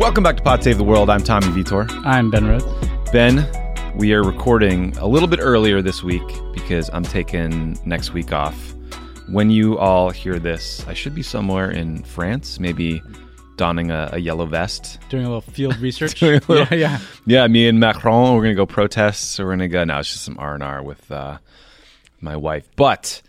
Welcome back to Pod Save the World. I'm Tommy Vitor. I'm Ben Roth. Ben, we are recording a little bit earlier this week because I'm taking next week off. When you all hear this, I should be somewhere in France, maybe donning a yellow vest. Doing a little field research. Yeah, me and Macron, we're going to go protest. So we're going to go, no, it's just some R&R with my wife. But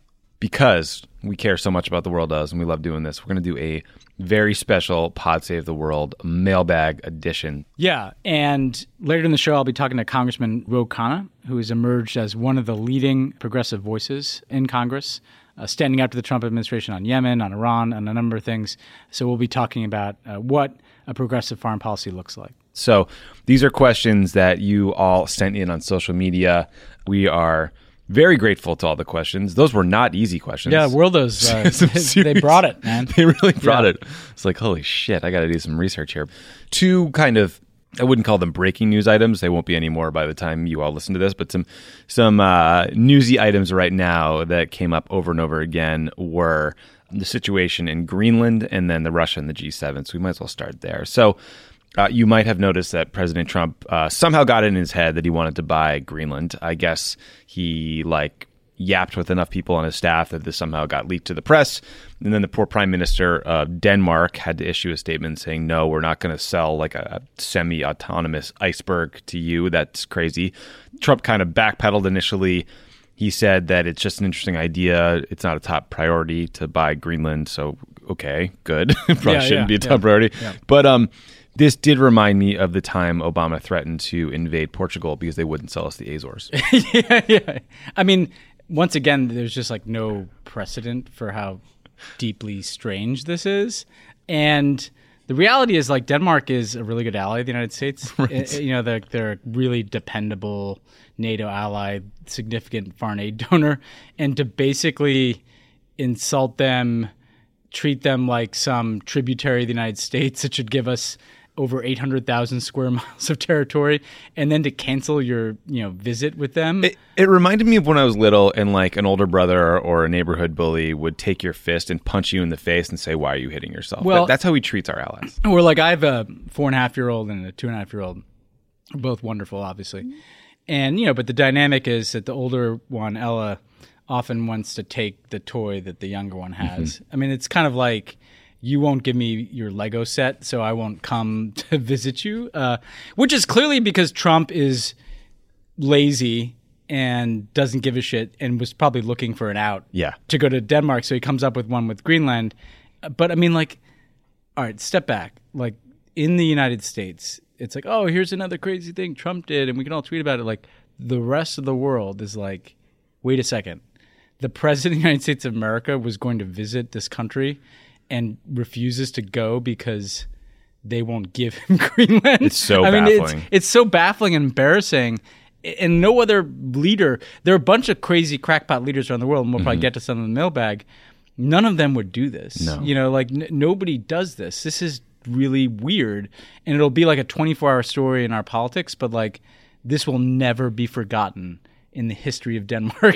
because we care so much about the world does, and we love doing this, we're going to do a very special Pod Save the World mailbag edition. Yeah, and later in the show, I'll be talking to Congressman Ro Khanna, who has emerged as one of the leading progressive voices in Congress, standing up to the Trump administration on Yemen, on Iran, on a number of things. So we'll be talking about what a progressive foreign policy looks like. So these are questions that you all sent in on social media. We are very grateful to all the questions. Those were not easy questions. Yeah, Worldos, they brought it, man. They really brought it. It's like, holy shit, I got to do some research here. Two kind of, I wouldn't call them breaking news items. They won't be anymore by the time you all listen to this, but some newsy items right now that came up over and over again were the situation in Greenland and then the Russia and the G7. So we might as well start there. So you might have noticed that President Trump somehow got it in his head that he wanted to buy Greenland. I guess he yapped with enough people on his staff that this somehow got leaked to the press. And then the poor prime minister of Denmark had to issue a statement saying, no, we're not going to sell like a semi-autonomous iceberg to you. That's crazy. Trump kind of backpedaled initially. He said that it's just an interesting idea. It's not a top priority to buy Greenland. So, okay, good. Probably shouldn't be a top priority. Yeah. But this did remind me of the time Obama threatened to invade Portugal because they wouldn't sell us the Azores. Yeah. I mean, once again, there's just like no precedent for how deeply strange this is. And the reality is like Denmark is a really good ally of the United States. Right. They're a really dependable NATO ally, significant foreign aid donor. And to basically insult them, treat them like some tributary of the United States that should give us over 800,000 square miles of territory, and then to cancel your visit with them. It reminded me of when I was little and like an older brother or a neighborhood bully would take your fist and punch you in the face and say, why are you hitting yourself? Well, that's how he treats our allies. Or like I have a 4.5-year-old and a 2.5-year-old, both wonderful, obviously. And, but the dynamic is that the older one, Ella, often wants to take the toy that the younger one has. Mm-hmm. I mean, it's kind of like, you won't give me your Lego set, so I won't come to visit you, which is clearly because Trump is lazy and doesn't give a shit and was probably looking for an out to go to Denmark. So he comes up with one with Greenland. But I mean, like, all right, step back. Like in the United States, it's like, oh, here's another crazy thing Trump did and we can all tweet about it. Like the rest of the world is like, wait a second. The president of the United States of America was going to visit this country and refuses to go because they won't give him Greenland. It's so baffling. It's so baffling and embarrassing. And no other leader, there are a bunch of crazy crackpot leaders around the world, and we'll probably get to some in the mailbag. None of them would do this. No. Nobody does this. This is really weird. And it'll be like a 24-hour story in our politics, but like this will never be forgotten in the history of Denmark.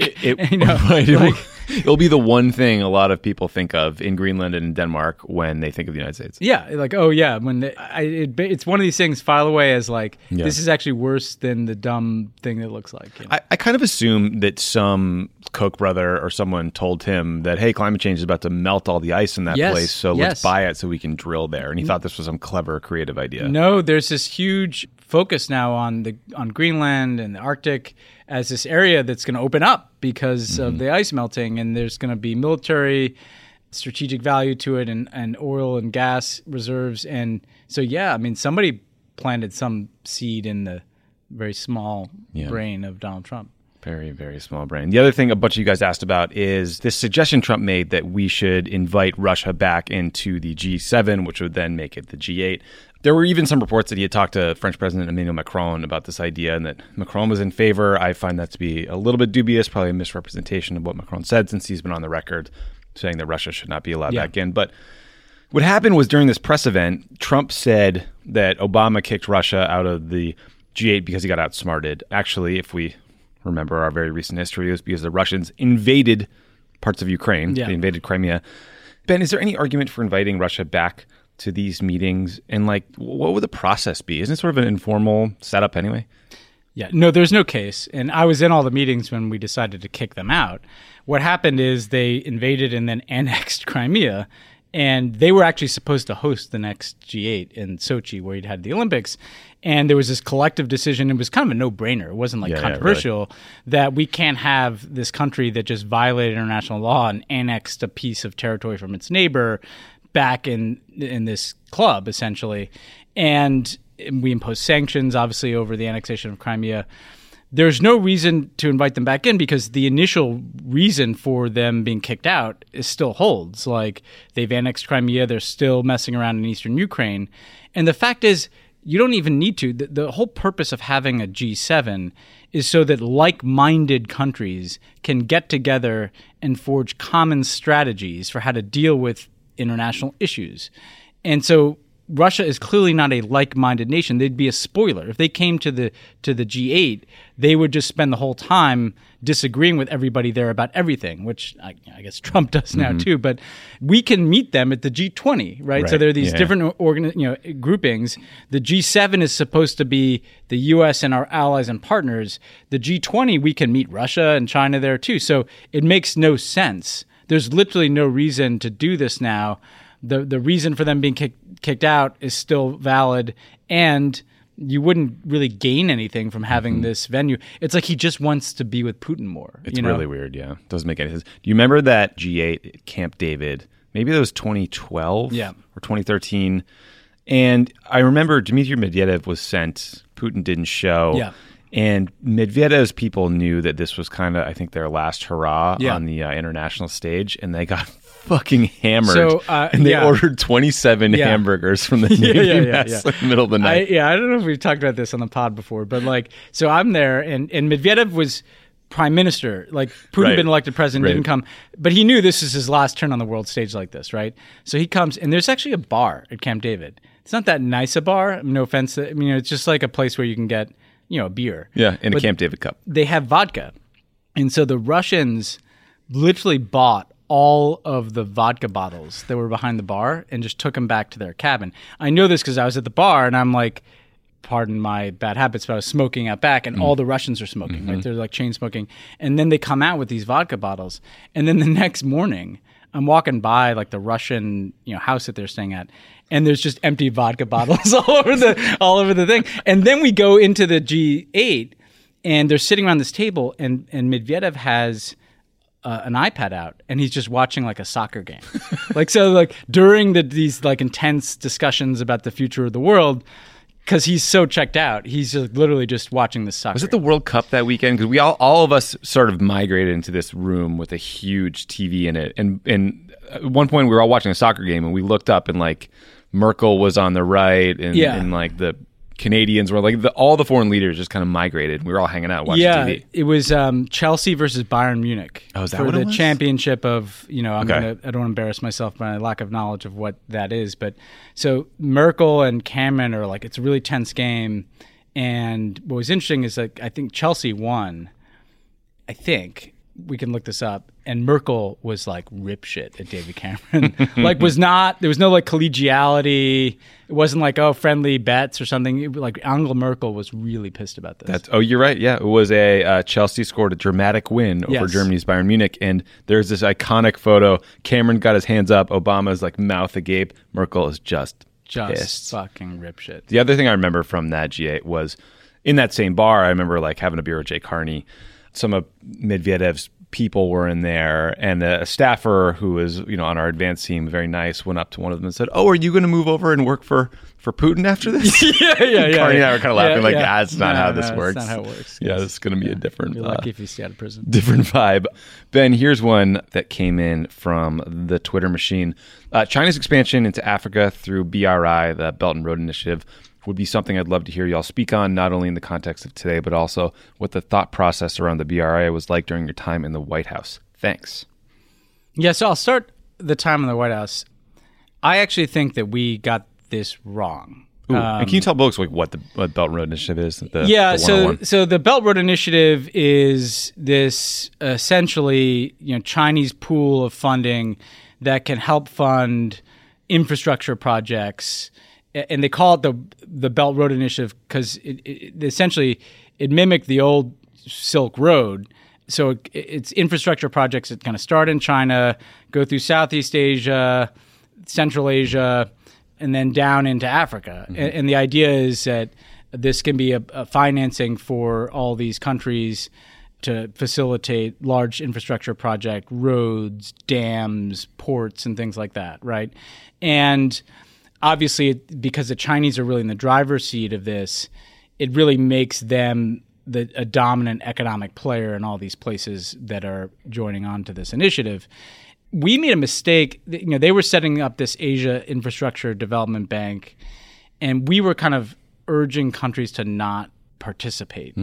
It'll be the one thing a lot of people think of in Greenland and in Denmark when they think of the United States. Yeah, like, oh yeah, it's one of these things file away as like, this is actually worse than the dumb thing that looks like. I kind of assume that some Koch brother or someone told him that, hey, climate change is about to melt all the ice in that place, so let's buy it so we can drill there. And he thought this was some clever, creative idea. No, there's this huge focus now on Greenland and the Arctic as this area that's going to open up because of the ice melting, and there's going to be military strategic value to it and oil and gas reserves. And so, I mean, somebody planted some seed in the very small brain of Donald Trump. Very, very small brain. The other thing a bunch of you guys asked about is this suggestion Trump made that we should invite Russia back into the G7, which would then make it the G8. There were even some reports that he had talked to French President Emmanuel Macron about this idea and that Macron was in favor. I find that to be a little bit dubious, probably a misrepresentation of what Macron said since he's been on the record saying that Russia should not be allowed back in. But what happened was during this press event, Trump said that Obama kicked Russia out of the G8 because he got outsmarted. Actually, if we remember our very recent history, it was because the Russians invaded parts of Ukraine. They invaded Crimea. Ben, is there any argument for inviting Russia back to these meetings? And like, what would the process be? Isn't it sort of an informal setup anyway? Yeah, no, there's no case. And I was in all the meetings when we decided to kick them out. What happened is they invaded and then annexed Crimea. And they were actually supposed to host the next G8 in Sochi, where you'd had the Olympics. And there was this collective decision. It was kind of a no-brainer. It wasn't like controversial that we can't have this country that just violated international law and annexed a piece of territory from its neighbor back in this club, essentially. And we imposed sanctions, obviously, over the annexation of Crimea. There's no reason to invite them back in because the initial reason for them being kicked out still holds. Like, they've annexed Crimea, they're still messing around in eastern Ukraine. And the fact is, you don't even need to. The whole purpose of having a G7 is so that like-minded countries can get together and forge common strategies for how to deal with international issues. And so Russia is clearly not a like-minded nation. They'd be a spoiler. If they came to the G8, they would just spend the whole time disagreeing with everybody there about everything, which I guess Trump does now too. But we can meet them at the G20, right? So there are these different groupings. The G7 is supposed to be the U.S. and our allies and partners. The G20, we can meet Russia and China there too. So it makes no sense. There's literally no reason to do this now. The reason for them being kicked out is still valid, and you wouldn't really gain anything from having this venue. It's like he just wants to be with Putin more. It's really weird, yeah. Doesn't make any sense. Do you remember that G8 at Camp David? Maybe that was 2012 or 2013. And I remember Dmitry Medvedev was sent. Putin didn't show. Yeah. And Medvedev's people knew that this was kind of, I think, their last hurrah on the international stage, and they got fucking hammered. So, and they ordered 27 hamburgers from the Navy mess in the middle of the night. I don't know if we've talked about this on the pod before, but like, so I'm there, and Medvedev was prime minister. Like, Putin had been elected president, didn't come, but he knew this is his last turn on the world stage like this, right? So he comes, and there's actually a bar at Camp David. It's not that nice a bar. No offense. I mean, it's just like a place where you can get, a beer. Yeah, in a Camp David cup. They have vodka. And so the Russians literally bought all of the vodka bottles that were behind the bar and just took them back to their cabin. I know this because I was at the bar and I'm like, pardon my bad habits, but I was smoking out back and all the Russians are smoking, right? They're like chain smoking. And then they come out with these vodka bottles. And then the next morning, I'm walking by like the Russian, house that they're staying at, and there's just empty vodka bottles all over the thing. And then we go into the G8, and they're sitting around this table, and Medvedev has an iPad out, and he's just watching like a soccer game. During these like intense discussions about the future of the world, because he's so checked out, he's just literally just watching the soccer. Was it the World Cup that weekend? Because we all of us sort of migrated into this room with a huge TV in it, and at one point we were all watching a soccer game, and we looked up, and like Merkel was on the right, and like the Canadians were like all the foreign leaders just kind of migrated. We were all hanging out watching TV. Yeah, it was Chelsea versus Bayern Munich. Oh, is that for what it was? The championship of I don't want to embarrass myself by my lack of knowledge of what that is, but so Merkel and Cameron are like, it's a really tense game, and what was interesting is like I think Chelsea won. I think we can look this up, and Merkel was like rip shit at David Cameron. Like there was no like collegiality. It wasn't like, friendly bets or something. Like Angela Merkel was really pissed about this. You're right. Yeah, it was Chelsea scored a dramatic win over Germany's Bayern Munich, and there's this iconic photo. Cameron got his hands up. Obama's like mouth agape. Merkel is just pissed. Fucking rip shit. The other thing I remember from that G8 was in that same bar. I remember like having a beer with Jay Carney. Some of Medvedev's people were in there, and a staffer who was, on our advanced team, very nice, went up to one of them and said, "Oh, are you going to move over and work for Putin after this?" yeah. Carney and I were kind of laughing, that's not how this works. That's not how it works. Yeah, this is going to be a different. You're lucky if you stay out of prison. Different vibe. Ben, here's one that came in from the Twitter machine. China's expansion into Africa through BRI, the Belt and Road Initiative, would be something I'd love to hear y'all speak on, not only in the context of today, but also what the thought process around the BRI was like during your time in the White House. Thanks. Yeah, so I'll start the time in the White House. I actually think that we got this wrong. And can you tell folks what Belt and Road Initiative is? So the Belt Road Initiative is this essentially Chinese pool of funding that can help fund infrastructure projects, and they call it the Belt Road Initiative because it essentially it mimicked the old Silk Road. So it's infrastructure projects that kind of start in China, go through Southeast Asia, Central Asia, and then down into Africa. And the idea is that this can be a financing for all these countries to facilitate large infrastructure project, roads, dams, ports, and things like that, right? And obviously, because the Chinese are really in the driver's seat of this, it really makes them a dominant economic player in all these places that are joining on to this initiative. We made a mistake. They were setting up this Asia Infrastructure Development Bank, and we were kind of urging countries to not participate.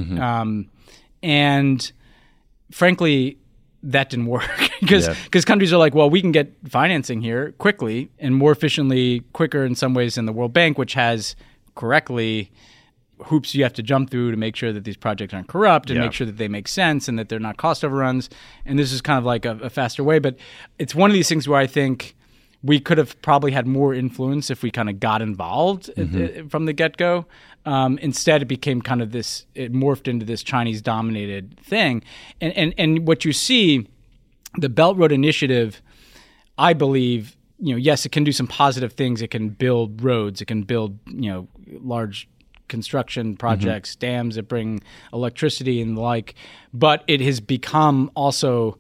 And frankly, that didn't work because countries are like, well, we can get financing here quickly and more efficiently, quicker in some ways than the World Bank, which has correctly hoops you have to jump through to make sure that these projects aren't corrupt and make sure that they make sense and that they're not cost overruns. And this is kind of like a faster way. But it's one of these things where I think we could have probably had more influence if we kind of got involved from the get-go. Instead, it became kind of this, it morphed into this Chinese-dominated thing. And what you see, the Belt Road Initiative, I believe, yes, it can do some positive things. It can build roads. It can build, large construction projects, dams that bring electricity and the like. But it has become also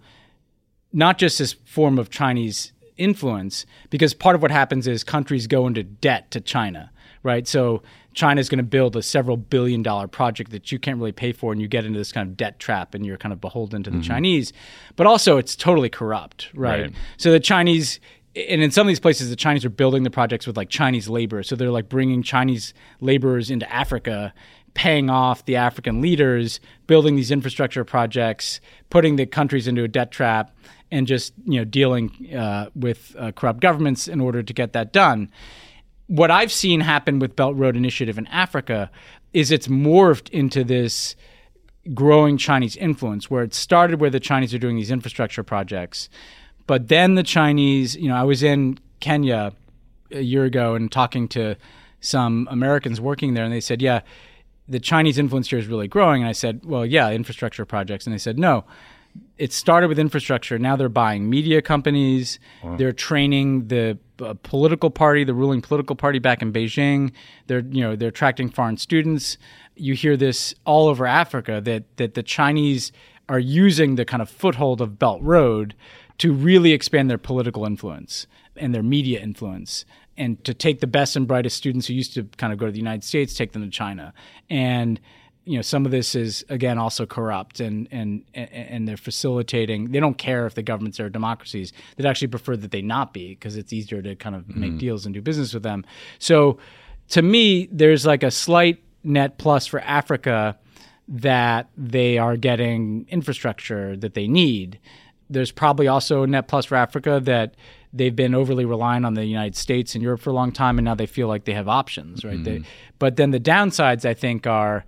not just this form of Chinese influence, because part of what happens is countries go into debt to China, right? So China is going to build a several $billion-dollar project that you can't really pay for, and you get into this kind of debt trap, and you're kind of beholden to the Chinese. But also, it's totally corrupt, right? So the Chinese, and in some of these places, the Chinese are building the projects with like Chinese labor. So they're like bringing Chinese laborers into Africa, paying off the African leaders, building these infrastructure projects, putting the countries into a debt trap, and just dealing with corrupt governments in order to get that done. What I've seen happen with Belt Road Initiative in Africa is it's morphed into this growing Chinese influence, where it started where the Chinese are doing these infrastructure projects. But then the Chinese, I was in Kenya a year ago and talking to some Americans working there, and they said, yeah, the Chinese influence here is really growing. And I said, well, yeah, infrastructure projects. And they said, no, it started with infrastructure. Now they're buying media companies. Wow. They're training the political party, the ruling political party back in Beijing. They're attracting foreign students. You hear this all over Africa that the Chinese are using the kind of foothold of Belt Road to really expand their political influence and their media influence, and to take the best and brightest students who used to kind of go to the United States, take them to China. And some of this is, again, also corrupt, and they're facilitating. They don't care if the governments are democracies. They'd actually prefer that they not be, because it's easier to kind of make deals and do business with them. So to me, there's like a slight net plus for Africa that they are getting infrastructure that they need. There's probably also a net plus for Africa that they've been overly reliant on the United States and Europe for a long time, and now they feel like they have options, right? But then the downsides, I think, are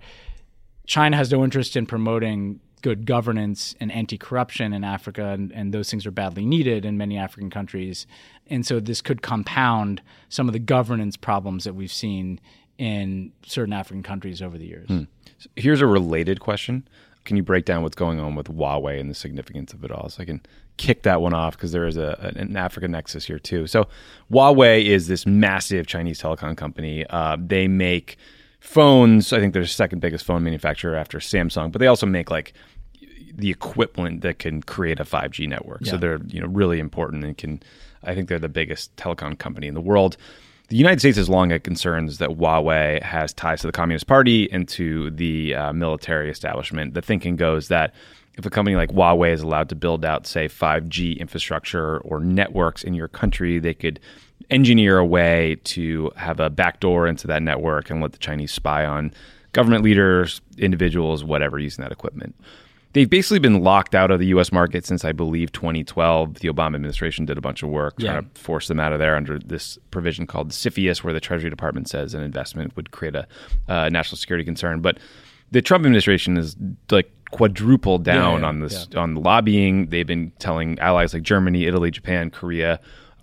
China has no interest in promoting good governance and anti-corruption in Africa, and those things are badly needed in many African countries. And so this could compound some of the governance problems that we've seen in certain African countries over the years. So here's a related question. Can you break down what's going on with Huawei and the significance of it all? So I can kick that one off, because there is an Africa nexus here too. So Huawei is this massive Chinese telecom company. They make phones. I think they're the second biggest phone manufacturer after Samsung, but they also make like the equipment that can create a 5G network. Yeah. So they're really important, and I think they're the biggest telecom company in the world. The United States has long had concerns that Huawei has ties to the Communist Party and to the military establishment. The thinking goes that if a company like Huawei is allowed to build out, say, 5G infrastructure or networks in your country, they could engineer a way to have a backdoor into that network and let the Chinese spy on government leaders, individuals, whatever, using that equipment. They've basically been locked out of the U.S. market since, I believe, 2012. The Obama administration did a bunch of work trying to force them out of there under this provision called CFIUS, where the Treasury Department says an investment would create a national security concern. But the Trump administration is like quadrupled down on this on lobbying. They've been telling allies like Germany, Italy, Japan, Korea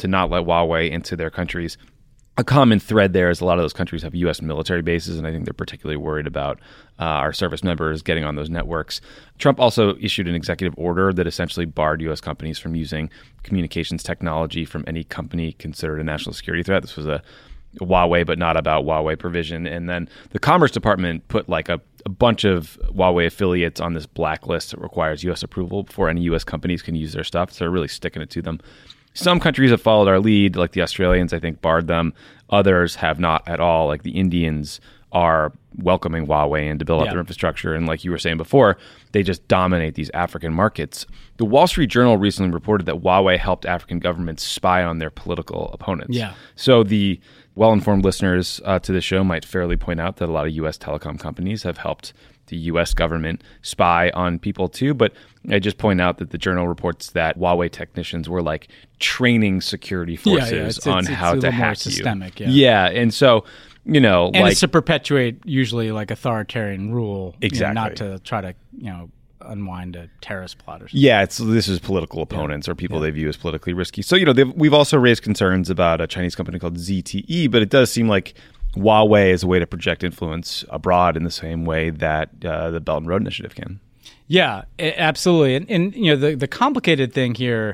to not let Huawei into their countries. A common thread there is a lot of those countries have U.S. military bases, and I think they're particularly worried about our service members getting on those networks. Trump also issued an executive order that essentially barred U.S. companies from using communications technology from any company considered a national security threat. This was a Huawei, but not about Huawei provision. And then the Commerce Department put like a bunch of Huawei affiliates on this blacklist that requires U.S. approval before any U.S. companies can use their stuff. So they're really sticking it to them. Some countries have followed our lead, like the Australians, I think, barred them. Others have not at all. Like the Indians are welcoming Huawei in to build out their infrastructure. And like you were saying before, they just dominate these African markets. The Wall Street Journal recently reported that Huawei helped African governments spy on their political opponents. Yeah. So the well-informed listeners to the show might fairly point out that a lot of U.S. telecom companies have helped the U.S. government spy on people too. But I just point out that the Journal reports that Huawei technicians were like training security forces on how to hack systemic, you. Yeah. And so, you know, and like, it's to perpetuate usually like authoritarian rule, exactly, not to try to, unwind a terrorist plot or something. Yeah, this is political opponents or people they view as politically risky. So, we've also raised concerns about a Chinese company called ZTE, but it does seem like Huawei is a way to project influence abroad in the same way that the Belt and Road Initiative can. Yeah, absolutely. And the complicated thing here,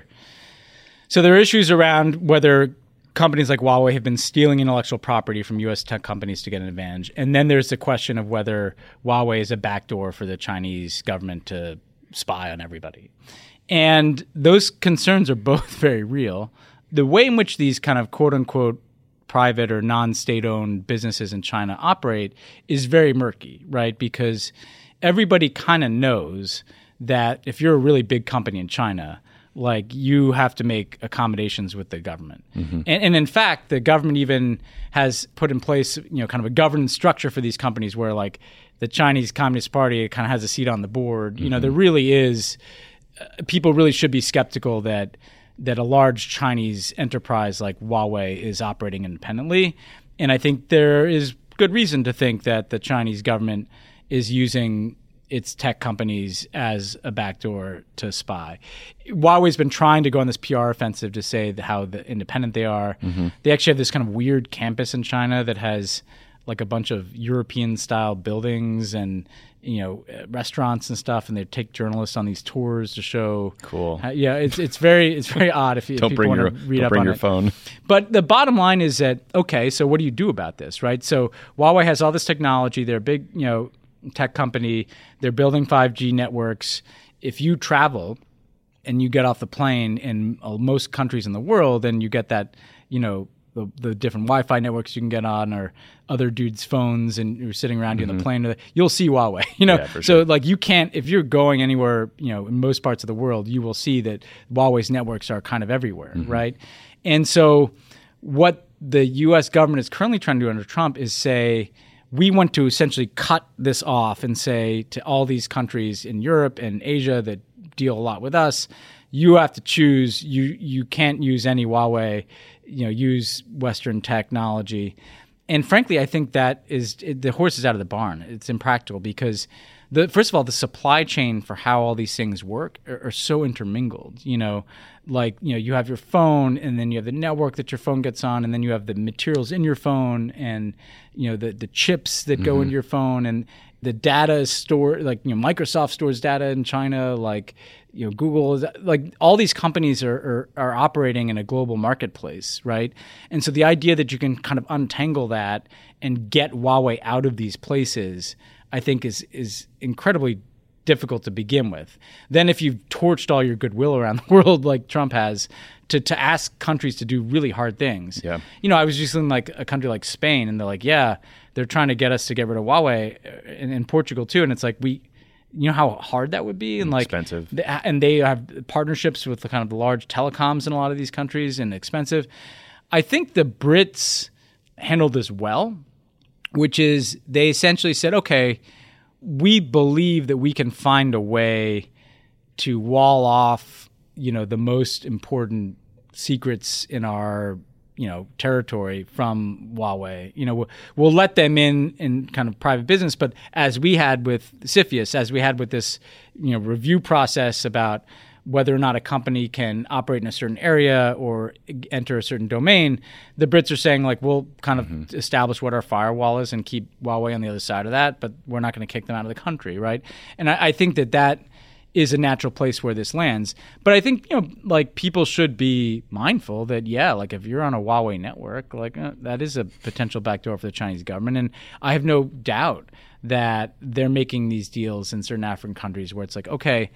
so there are issues around whether companies like Huawei have been stealing intellectual property from U.S. tech companies to get an advantage. And then there's the question of whether Huawei is a backdoor for the Chinese government to spy on everybody. And those concerns are both very real. The way in which these kind of quote-unquote private or non-state-owned businesses in China operate is very murky, right? Because everybody kind of knows that if you're a really big company in China, like you have to make accommodations with the government. Mm-hmm. And in fact, the government even has put in place, kind of a governance structure for these companies where like the Chinese Communist Party kind of has a seat on the board. Mm-hmm. There really is, people really should be skeptical that a large Chinese enterprise like Huawei is operating independently. And I think there is good reason to think that the Chinese government is using its tech companies as a backdoor to spy. Huawei's been trying to go on this PR offensive to say how independent they are. Mm-hmm. They actually have this kind of weird campus in China that has like a bunch of European-style buildings and restaurants and stuff, and they take journalists on these tours to show. Cool. It's very odd if don't people bring want your, to read don't up bring on your it. phone. But the bottom line is that okay, so what do you do about this, right? So Huawei has all this technology. They're a big, tech company. They're building 5G networks. If you travel and you get off the plane in most countries in the world, and you get that, the different Wi-Fi networks you can get on, or other dudes' phones, and you're sitting around you in the plane, you'll see Huawei. Yeah, for so sure. like you can't, if you're going anywhere, in most parts of the world, you will see that Huawei's networks are kind of everywhere, right? And so what the U.S. government is currently trying to do under Trump is say, we want to essentially cut this off and say to all these countries in Europe and Asia that deal a lot with us, you have to choose. You can't use any Huawei. Use Western technology. And frankly, I think that the horse is out of the barn. It's impractical because first of all, the supply chain for how all these things work are so intermingled. You have your phone, and then you have the network that your phone gets on, and then you have the materials in your phone, and the chips that go into your phone, and the data is stored. Like Microsoft stores data in China. Like Google is like all these companies are operating in a global marketplace, right? And so the idea that you can kind of untangle that and get Huawei out of these places, I think is incredibly difficult to begin with. Then if you've torched all your goodwill around the world like Trump has, to ask countries to do really hard things. Yeah. I was just in like a country like Spain, and they're like, yeah, they're trying to get us to get rid of Huawei, in Portugal too. And it's like, how hard that would be, and like expensive. And they have partnerships with the kind of the large telecoms in a lot of these countries, and expensive. I think the Brits handled this well, which is they essentially said, okay, we believe that we can find a way to wall off, the most important secrets in our, territory from Huawei. We'll let them in kind of private business, but as we had with CFIUS, as we had with this, review process about whether or not a company can operate in a certain area or enter a certain domain, the Brits are saying, like, we'll kind of establish what our firewall is and keep Huawei on the other side of that, but we're not going to kick them out of the country, right? And I think that is a natural place where this lands. But I think, like, people should be mindful that, like, if you're on a Huawei network, like, that is a potential backdoor for the Chinese government. And I have no doubt that they're making these deals in certain African countries where it's like, okay,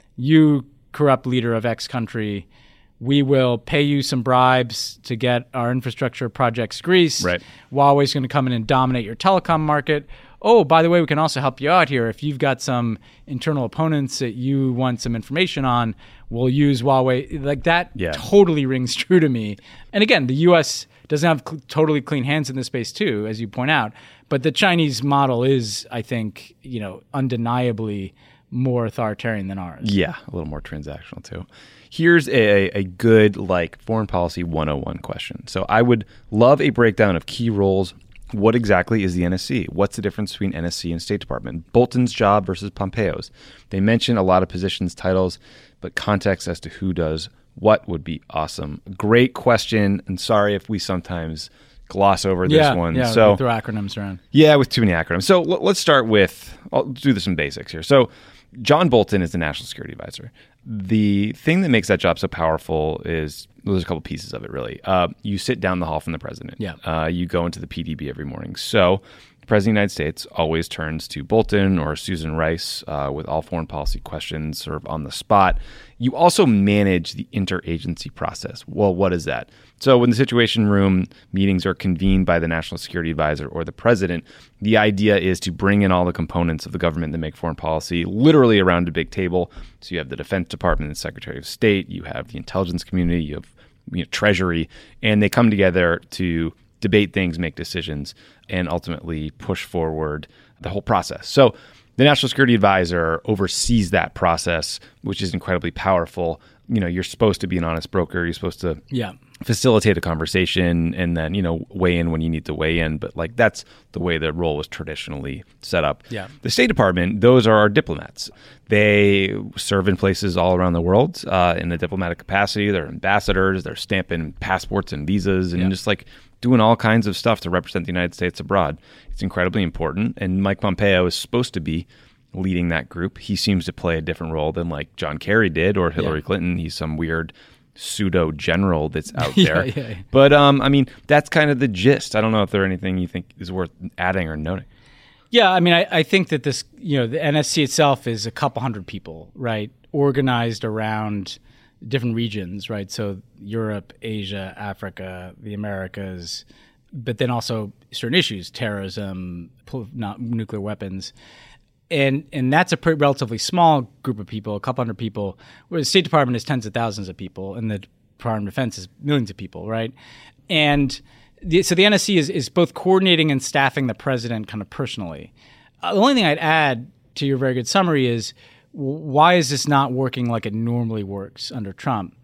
you corrupt leader of X country, we will pay you some bribes to get our infrastructure projects greased. Right. Huawei's going to come in and dominate your telecom market. Oh, by the way, we can also help you out here. If you've got some internal opponents that you want some information on, we'll use Huawei. Like, that totally rings true to me. And again, the U.S. doesn't have totally clean hands in this space too, as you point out. But the Chinese model is, I think, undeniably more authoritarian than ours. Yeah, a little more transactional too. Here's a good, like, foreign policy 101 question. So I would love a breakdown of key roles. What exactly is the NSC? What's the difference between NSC and State Department? Bolton's job versus Pompeo's. They mention a lot of positions, titles, but context as to who does what would be awesome. Great question, and sorry if we sometimes gloss over this one. Yeah, so we throw acronyms around. Yeah, with too many acronyms. So let's start with, I'll do some basics here. So John Bolton is the National Security Advisor. The thing that makes that job so powerful is, there's a couple pieces of it, really. You sit down the hall from the president. Yeah. You go into the PDB every morning. So the President of the United States always turns to Bolton or Susan Rice with all foreign policy questions sort of on the spot. You also manage the interagency process. Well, what is that? So when the Situation Room meetings are convened by the National Security Advisor or the president, the idea is to bring in all the components of the government that make foreign policy literally around a big table. So you have the Defense Department and Secretary of State, you have the intelligence community, you have Treasury, and they come together to debate things, make decisions, and ultimately push forward the whole process. So the National Security Advisor oversees that process, which is incredibly powerful. You're supposed to be an honest broker. You're supposed to facilitate a conversation and then, weigh in when you need to weigh in. But, like, that's the way the role was traditionally set up. Yeah. The State Department, those are our diplomats. They serve in places all around the world in a diplomatic capacity. They're ambassadors. They're stamping passports and visas and just, like, doing all kinds of stuff to represent the United States abroad. It's incredibly important. And Mike Pompeo is supposed to be leading that group. He seems to play a different role than, like, John Kerry did or Hillary Clinton. He's some weird pseudo general that's out there. Yeah. But I mean, that's kind of the gist. I don't know if there's anything you think is worth adding or noting. Yeah, I mean, I think that this, the NSC itself is a couple hundred people, right, organized around different regions, right? So Europe, Asia, Africa, the Americas, but then also certain issues, terrorism, not nuclear weapons. And that's a relatively small group of people, a couple hundred people, where the State Department is tens of thousands of people, and the Department of Defense is millions of people, right? And so the NSC is both coordinating and staffing the president kind of personally. The only thing I'd add to your very good summary is, why is this not working like it normally works under Trump?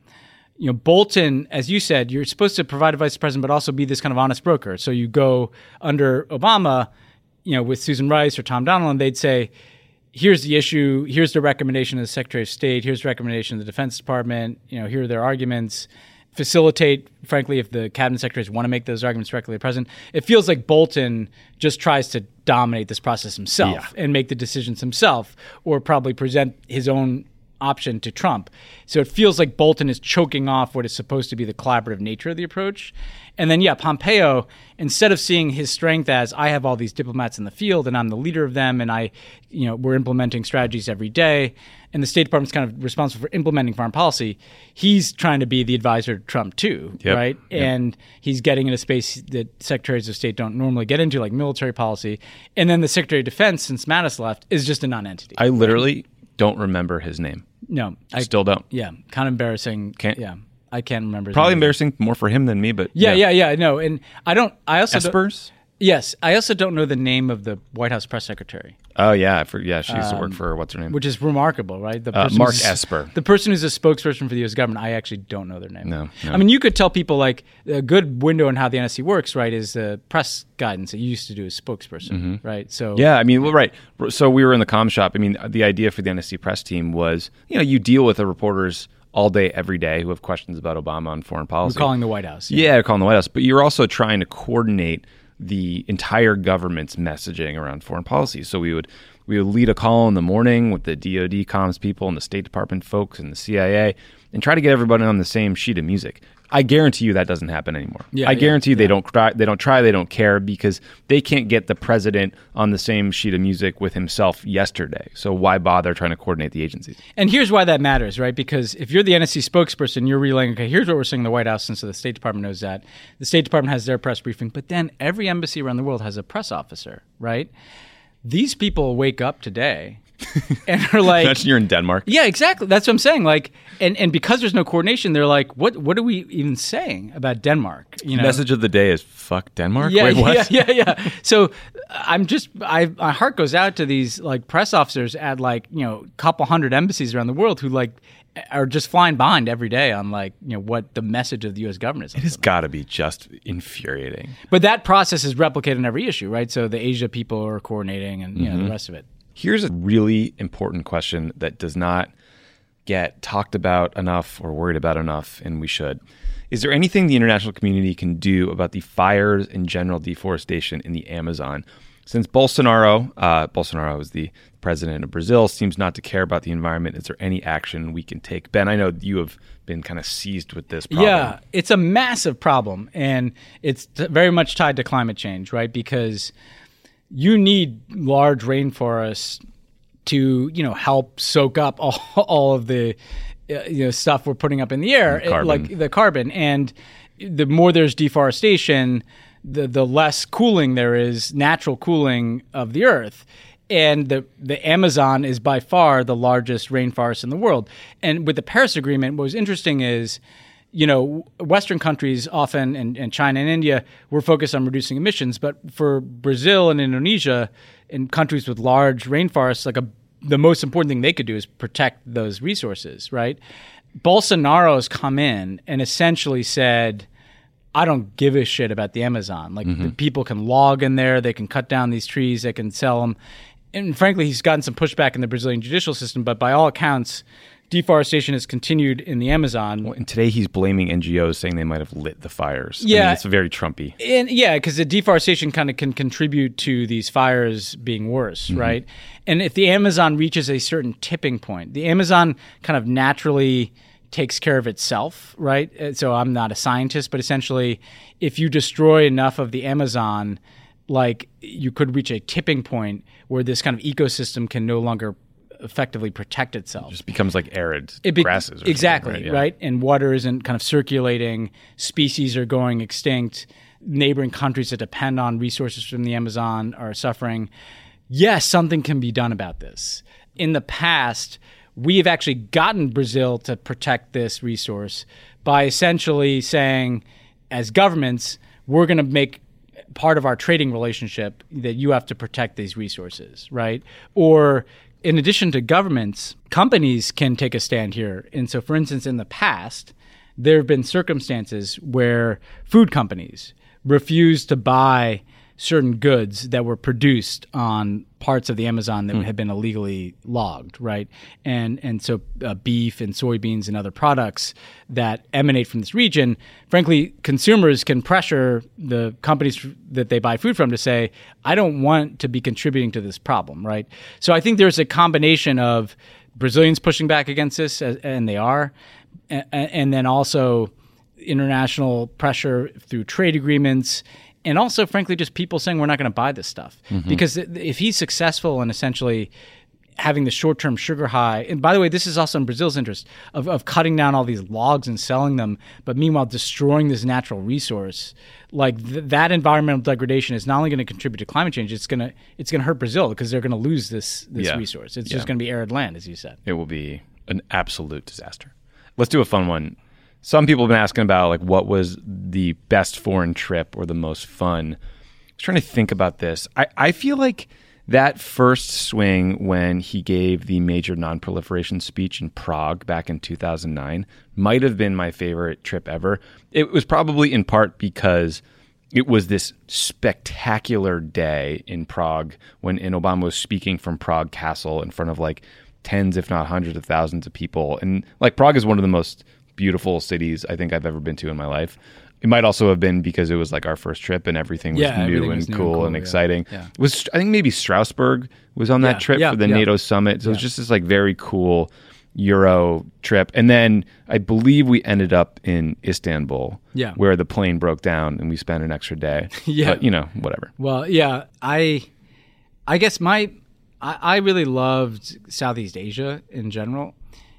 Bolton, as you said, you're supposed to provide advice to the president, but also be this kind of honest broker. So you go under Obama, with Susan Rice or Tom Donilon, they'd say, here's the issue, here's the recommendation of the Secretary of State, here's the recommendation of the Defense Department, here are their arguments. Facilitate, frankly, if the cabinet secretaries want to make those arguments directly to the president. It feels like Bolton just tries to dominate this process himself and make the decisions himself, or probably present his own option to Trump. So it feels like Bolton is choking off what is supposed to be the collaborative nature of the approach. And then, Pompeo, instead of seeing his strength as, I have all these diplomats in the field and I'm the leader of them and we're implementing strategies every day, and the State Department's kind of responsible for implementing foreign policy, he's trying to be the advisor to Trump too, right? Yep. And he's getting in a space that secretaries of state don't normally get into, like military policy. And then the Secretary of Defense, since Mattis left, is just a non-entity. I literally don't remember his name. No. I still don't. Yeah. Kind of embarrassing. I can't remember his Probably name. Embarrassing more for him than me, but Yeah. No. And I also Espers? Yes. I also don't know the name of the White House press secretary. Oh, yeah. She used to work for, what's her name? Which is remarkable, right? The Mark Esper. The person who's a spokesperson for the U.S. government, I actually don't know their name. No. I mean, you could tell people, like, a good window on how the NSC works, right, is the press guidance that you used to do as spokesperson, right? So yeah, I mean, well, right. So we were in the comm shop. I mean, the idea for the NSC press team was, you deal with the reporters all day, every day who have questions about Obama on foreign policy. we're calling the White House. Yeah, calling the White House. But you're also trying to coordinate the entire government's messaging around foreign policy. So we would lead a call in the morning with the DoD comms people and the State Department folks and the CIA and try to get everybody on the same sheet of music. I guarantee you that doesn't happen anymore. I guarantee you they don't try, they don't care, because they can't get the president on the same sheet of music with himself yesterday. So why bother trying to coordinate the agencies? And here's why that matters, right? Because if you're the NSC spokesperson, you're relaying, okay, here's what we're saying in the White House, and so the State Department knows that. The State Department has their press briefing, but then every embassy around the world has a press officer, right? These people wake up today and are like, imagine you're in Denmark. Yeah, exactly. That's what I'm saying. Like, and because there's no coordination, they're like, what are we even saying about Denmark? Message of the day is fuck Denmark. Yeah, wait, what? yeah. So my heart goes out to these like press officers at like a couple hundred embassies around the world who like are just flying behind every day on like what the message of the U.S. government is. It has got to be just infuriating. But that process is replicated in every issue, right? So the Asia people are coordinating, and the rest of it. Here's a really important question that does not get talked about enough or worried about enough, and we should. Is there anything the international community can do about the fires and general deforestation in the Amazon? Since Bolsonaro is the president of Brazil, seems not to care about the environment, is there any action we can take? Ben, I know you have been kind of seized with this problem. Yeah, it's a massive problem, and it's very much tied to climate change, right? Because you need large rainforests to, help soak up all of the stuff we're putting up in the air, like the carbon. And the more there's deforestation, the less cooling there is, natural cooling of the earth. And the Amazon is by far the largest rainforest in the world. And with the Paris Agreement, what was interesting is, Western countries often, and China and India, were focused on reducing emissions. But for Brazil and Indonesia, and countries with large rainforests, the most important thing they could do is protect those resources, right? Bolsonaro's come in and essentially said, I don't give a shit about the Amazon. The people can log in there, they can cut down these trees, they can sell them. And frankly, he's gotten some pushback in the Brazilian judicial system, but by all accounts, deforestation has continued in the Amazon. Well, and today he's blaming NGOs, saying they might have lit the fires. Yeah. I mean, it's very Trumpy. And because the deforestation kind of can contribute to these fires being worse, right? And if the Amazon reaches a certain tipping point, the Amazon kind of naturally takes care of itself, right? So I'm not a scientist, but essentially, if you destroy enough of the Amazon, you could reach a tipping point where this kind of ecosystem can no longer effectively protect itself. It just becomes like arid grasses. Exactly, right? And water isn't kind of circulating. Species are going extinct. Neighboring countries that depend on resources from the Amazon are suffering. Yes, something can be done about this. In the past, we have actually gotten Brazil to protect this resource by essentially saying, as governments, we're going to make part of our trading relationship that you have to protect these resources, right? Or in addition to governments, companies can take a stand here. And so, for instance, in the past, there have been circumstances where food companies refused to buy certain goods that were produced on parts of the Amazon that had been illegally logged, right? And so beef and soybeans and other products that emanate from this region, frankly, consumers can pressure the companies that they buy food from to say, I don't want to be contributing to this problem, right? So I think there's a combination of Brazilians pushing back against this, and they are, and then also international pressure through trade agreements. And also, frankly, just people saying we're not going to buy this stuff. Because if he's successful in essentially having the short-term sugar high, and by the way, this is also in Brazil's interest, of cutting down all these logs and selling them, but meanwhile destroying this natural resource, that environmental degradation is not only going to contribute to climate change, it's going to hurt Brazil because they're going to lose this resource. It's just going to be arid land, as you said. It will be an absolute disaster. Let's do a fun one. Some people have been asking about what was the best foreign trip or the most fun trying to think about this. I feel like that first swing when he gave the major non-proliferation speech in Prague back in 2009 might have been my favorite trip ever. It was probably in part because it was this spectacular day in Prague when Obama was speaking from Prague Castle in front of like tens, if not hundreds of thousands of people. And like Prague is one of the most beautiful cities I think I've ever been to in my life. It might also have been because it was like our first trip and everything was new and cool and exciting. Yeah. It was, I think maybe Strasbourg was on that trip for the NATO summit. So it was just this like very cool Euro trip. And then I believe we ended up in Istanbul where the plane broke down and we spent an extra day. But, you know, whatever. Well, yeah, I guess I really loved Southeast Asia in general.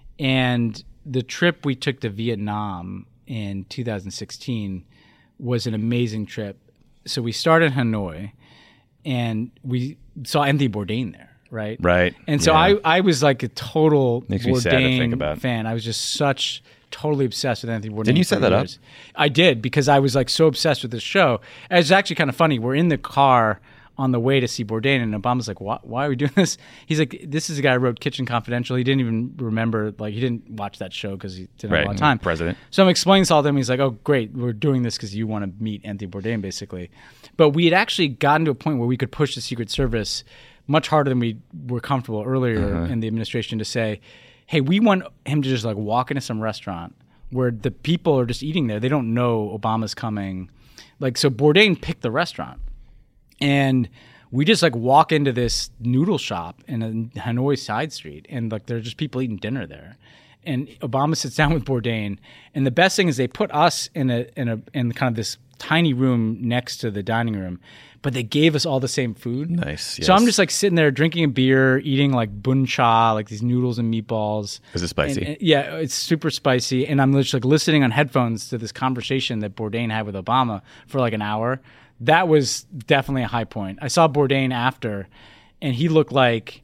And the trip we took to Vietnam in 2016 was an amazing trip. So we started in Hanoi and we saw Anthony Bourdain there, right? Right. And so I was like a total Makes me sad to think about. Bourdain fan. I was just totally obsessed with Anthony Bourdain. Didn't you set that up? I did, because I was like so obsessed with this show. And it's actually kind of funny. We're in the car on the way to see Bourdain, and Obama's like, why are we doing this? He's like, this is a guy who wrote Kitchen Confidential. He didn't even remember, like, he didn't watch that show because he didn't have a lot of time. President. So I'm explaining this all to him. He's like, oh, great, we're doing this because you want to meet Anthony Bourdain, basically. But we had actually gotten to a point where we could push the Secret Service much harder than we were comfortable earlier in the administration to say, hey, we want him to just like walk into some restaurant where the people are just eating there. They don't know Obama's coming. Like, so Bourdain picked the restaurant. And we just like walk into this noodle shop in a Hanoi side street, and like there are just people eating dinner there. And Obama sits down with Bourdain, and the best thing is they put us in kind of this tiny room next to the dining room, but they gave us all the same food. Nice. Yes. So I'm just like sitting there drinking a beer, eating like bun cha, like these noodles and meatballs. Is it spicy? And, yeah, it's super spicy. And I'm just like listening on headphones to this conversation that Bourdain had with Obama for like an hour. That was definitely a high point. I saw Bourdain after, and he looked like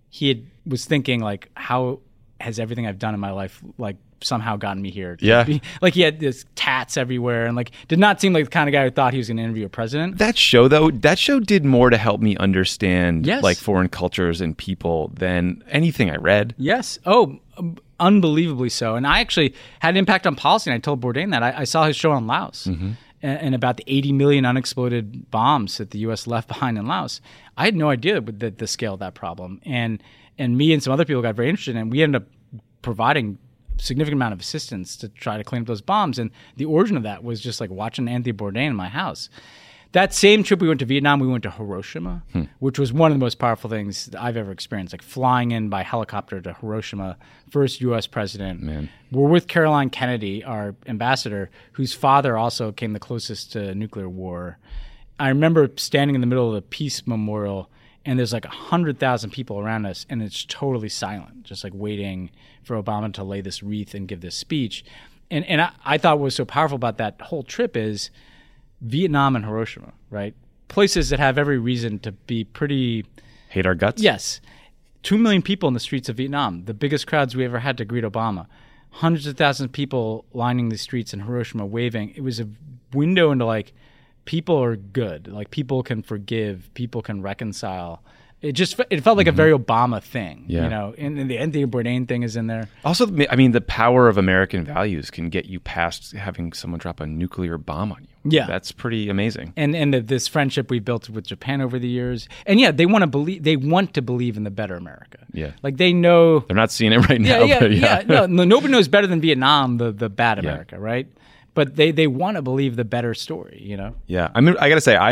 was thinking like, how has everything I've done in my life like somehow gotten me here? Like he had this tats everywhere, and like did not seem like the kind of guy who thought he was going to interview a president. That show did more to help me understand like foreign cultures and people than anything I read. Yes. Oh, unbelievably so. And I actually had an impact on policy, and I told Bourdain that. I saw his show on Laos. And about the 80 million unexploded bombs that the U.S. left behind in Laos. I had no idea the scale of that problem. And me and some other people got very interested, and we ended up providing a significant amount of assistance to try to clean up those bombs. And the origin of that was just like watching Anthony Bourdain in my house. That same trip we went to Vietnam, we went to Hiroshima, which was one of the most powerful things that I've ever experienced, like flying in by helicopter to Hiroshima, first U.S. president. Man. We're with Caroline Kennedy, our ambassador, whose father also came the closest to nuclear war. I remember standing in the middle of the Peace Memorial, and there's like 100,000 people around us, and it's totally silent, just like waiting for Obama to lay this wreath and give this speech. And I thought what was so powerful about that whole trip is Vietnam and Hiroshima, right? Places that have every reason to be pretty... Hate our guts? Yes. 2 million people in the streets of Vietnam, the biggest crowds we ever had to greet Obama. Hundreds of thousands of people lining the streets in Hiroshima waving. It was a window into like, people are good. Like people can forgive, people can reconcile. It felt like a very Obama thing, you know, and the Anthony Bourdain thing is in there. Also, I mean, the power of American values can get you past having someone drop a nuclear bomb on you. Yeah. That's pretty amazing. And this friendship we built with Japan over the years. And yeah, they want to believe in the better America. Yeah. Like they know. They're not seeing it right now. No, nobody knows better than Vietnam, the bad America, right? But they want to believe the better story, you know? Yeah. I mean, I got to say,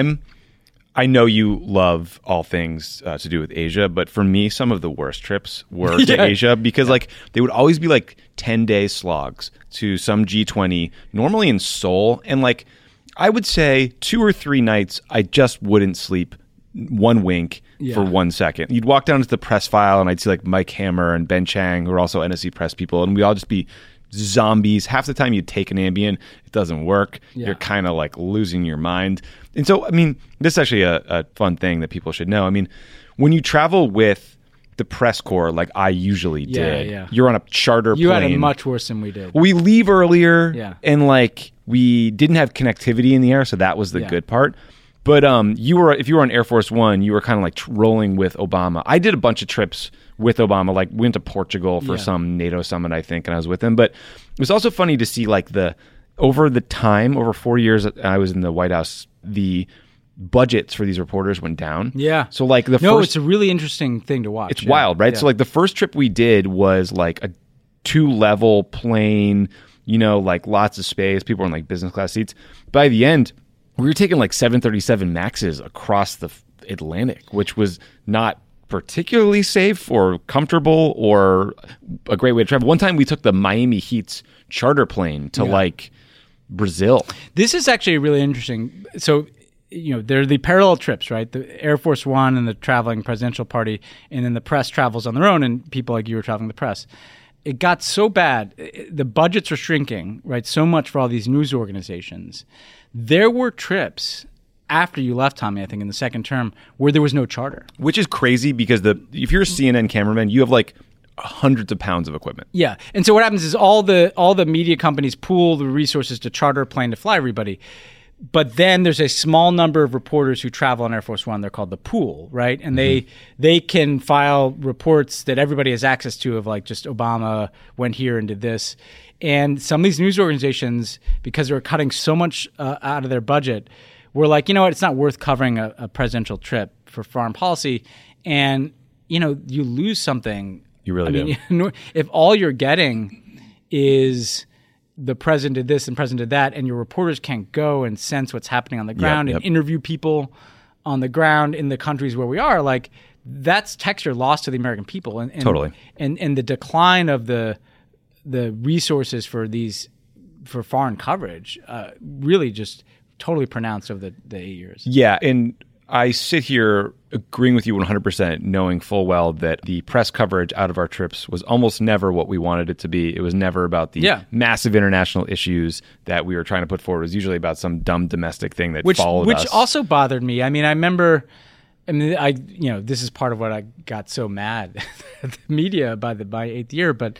I know you love all things to do with Asia, but for me, some of the worst trips were to Asia because like they would always be like 10-day slogs to some G20, normally in Seoul. And like I would say 2 or 3 nights, I just wouldn't sleep one wink for 1 second. You'd walk down to the press file and I'd see like Mike Hammer and Ben Chang, who are also NSC press people, and we'd all just be zombies. Half the time you take an Ambien, it doesn't work. You're kind of like losing your mind. And so, I mean, this is actually a fun thing that people should know. I mean, when you travel with the press corps, like I usually did, you're on a charter plane. You had it much worse than we did. We leave earlier and like we didn't have connectivity in the air, so that was the good part. But if you were on Air Force One, you were kind of like rolling with Obama. I did a bunch of trips with Obama, like went to Portugal for some NATO summit, I think, and I was with him. But it was also funny to see like over 4 years I was in the White House, the budgets for these reporters went down. Yeah. So like it's a really interesting thing to watch. It's wild, right? Yeah. So like the first trip we did was like a 2-level plane, like lots of space. People were in like business class seats. By the end, we were taking like 737 Maxes across the Atlantic, which was not particularly safe or comfortable or a great way to travel. One time we took the Miami Heat's charter plane to like Brazil. This is actually really interesting. So, there are the parallel trips, right? The Air Force One and the traveling presidential party, and then the press travels on their own, and people like you are traveling the press. It got so bad. The budgets are shrinking, right? So much for all these news organizations. There were trips after you left, Tommy, I think in the second term, where there was no charter. Which is crazy because if you're a CNN cameraman, you have like hundreds of pounds of equipment. Yeah. And so what happens is all the media companies pool the resources to charter a plane to fly everybody. But then there's a small number of reporters who travel on Air Force One. They're called the pool, right? And they can file reports that everybody has access to of like just Obama went here and did this. And some of these news organizations, because they're cutting so much out of their budget, were like, you know what, it's not worth covering a presidential trip for foreign policy. And, you lose something. You really do. If all you're getting is the president did this and president did that, and your reporters can't go and sense what's happening on the ground and interview people on the ground in the countries where we are, like that's texture lost to the American people. And totally. And the decline of the resources for foreign coverage really just totally pronounced over the 8 years. Yeah, and I sit here agreeing with you 100%, knowing full well that the press coverage out of our trips was almost never what we wanted it to be. It was never about the massive international issues that we were trying to put forward. It was usually about some dumb domestic thing that followed us. Which also bothered me. I mean, I remember, this is part of what I got so mad at the media by 8th year, but,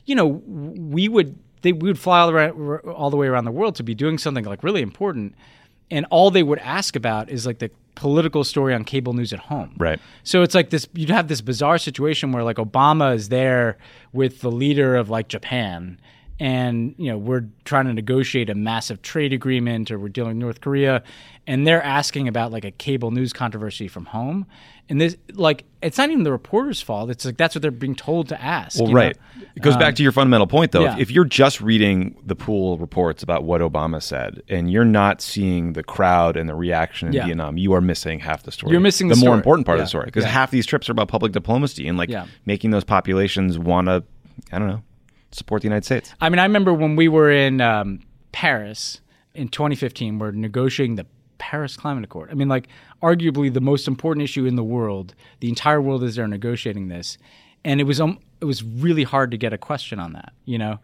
we would fly all the way around the world to be doing something like really important. And all they would ask about is like the political story on cable news at home. Right. So it's like this, you'd have this bizarre situation where like Obama is there with the leader of like Japan, and, we're trying to negotiate a massive trade agreement, or we're dealing with North Korea, and they're asking about like a cable news controversy from home. And this, like, it's not even the reporter's fault. It's like, that's what they're being told to ask. Well, right. It goes back to your fundamental point, though. Yeah. If you're just reading the pool reports about what Obama said, and you're not seeing the crowd and the reaction in Vietnam, you are missing half the story. You're missing the more important part of the story, because Yeah. half these trips are about public diplomacy and making those populations want to, I don't know, support the United States. I mean, I remember when we were in Paris in 2015, we're negotiating the Paris Climate Accord. I mean, like, arguably the most important issue in the world. The entire world is there negotiating this. And it was really hard to get a question on that,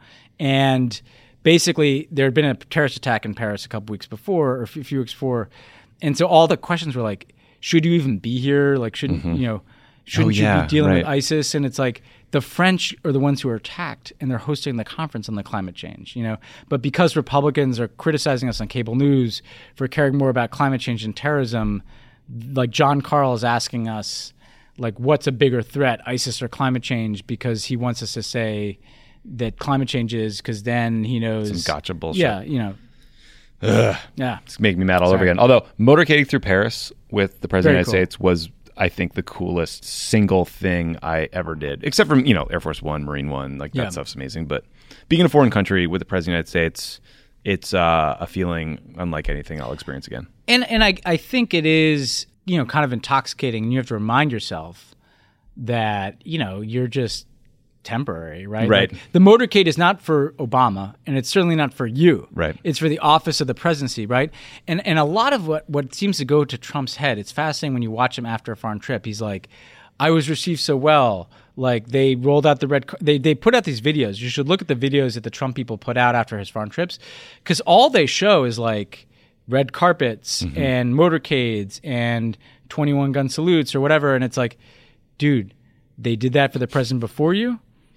And basically, there had been a terrorist attack in Paris a couple weeks before, or a few weeks before. And so all the questions were like, should you even be here? Like, shouldn't you be dealing with ISIS? And it's like, the French are the ones who are attacked, and they're hosting the conference on the climate change, But because Republicans are criticizing us on cable news for caring more about climate change and terrorism, like John Carl is asking us, like, what's a bigger threat, ISIS or climate change? Because he wants us to say that climate change is, because then he knows. Some gotcha bullshit. Yeah, Ugh. Yeah. It's making me mad all over again. Although motorcading through Paris with the President of the United States was, I think, the coolest single thing I ever did, except for, Air Force One, Marine One, like that stuff's amazing. But being in a foreign country with the President of the United States, it's a feeling unlike anything I'll experience again. And I think it is, kind of intoxicating, and you have to remind yourself that, you're just temporary, right? Right. Like, the motorcade is not for Obama, and it's certainly not for you. Right. It's for the office of the presidency, right? And a lot of what seems to go to Trump's head, it's fascinating when you watch him after a foreign trip. He's like, I was received so well. Like, they rolled out the they put out these videos. You should look at the videos that the Trump people put out after his foreign trips, because all they show is like red carpets and motorcades and 21 gun salutes or whatever. And it's like, dude, they did that for the president before you.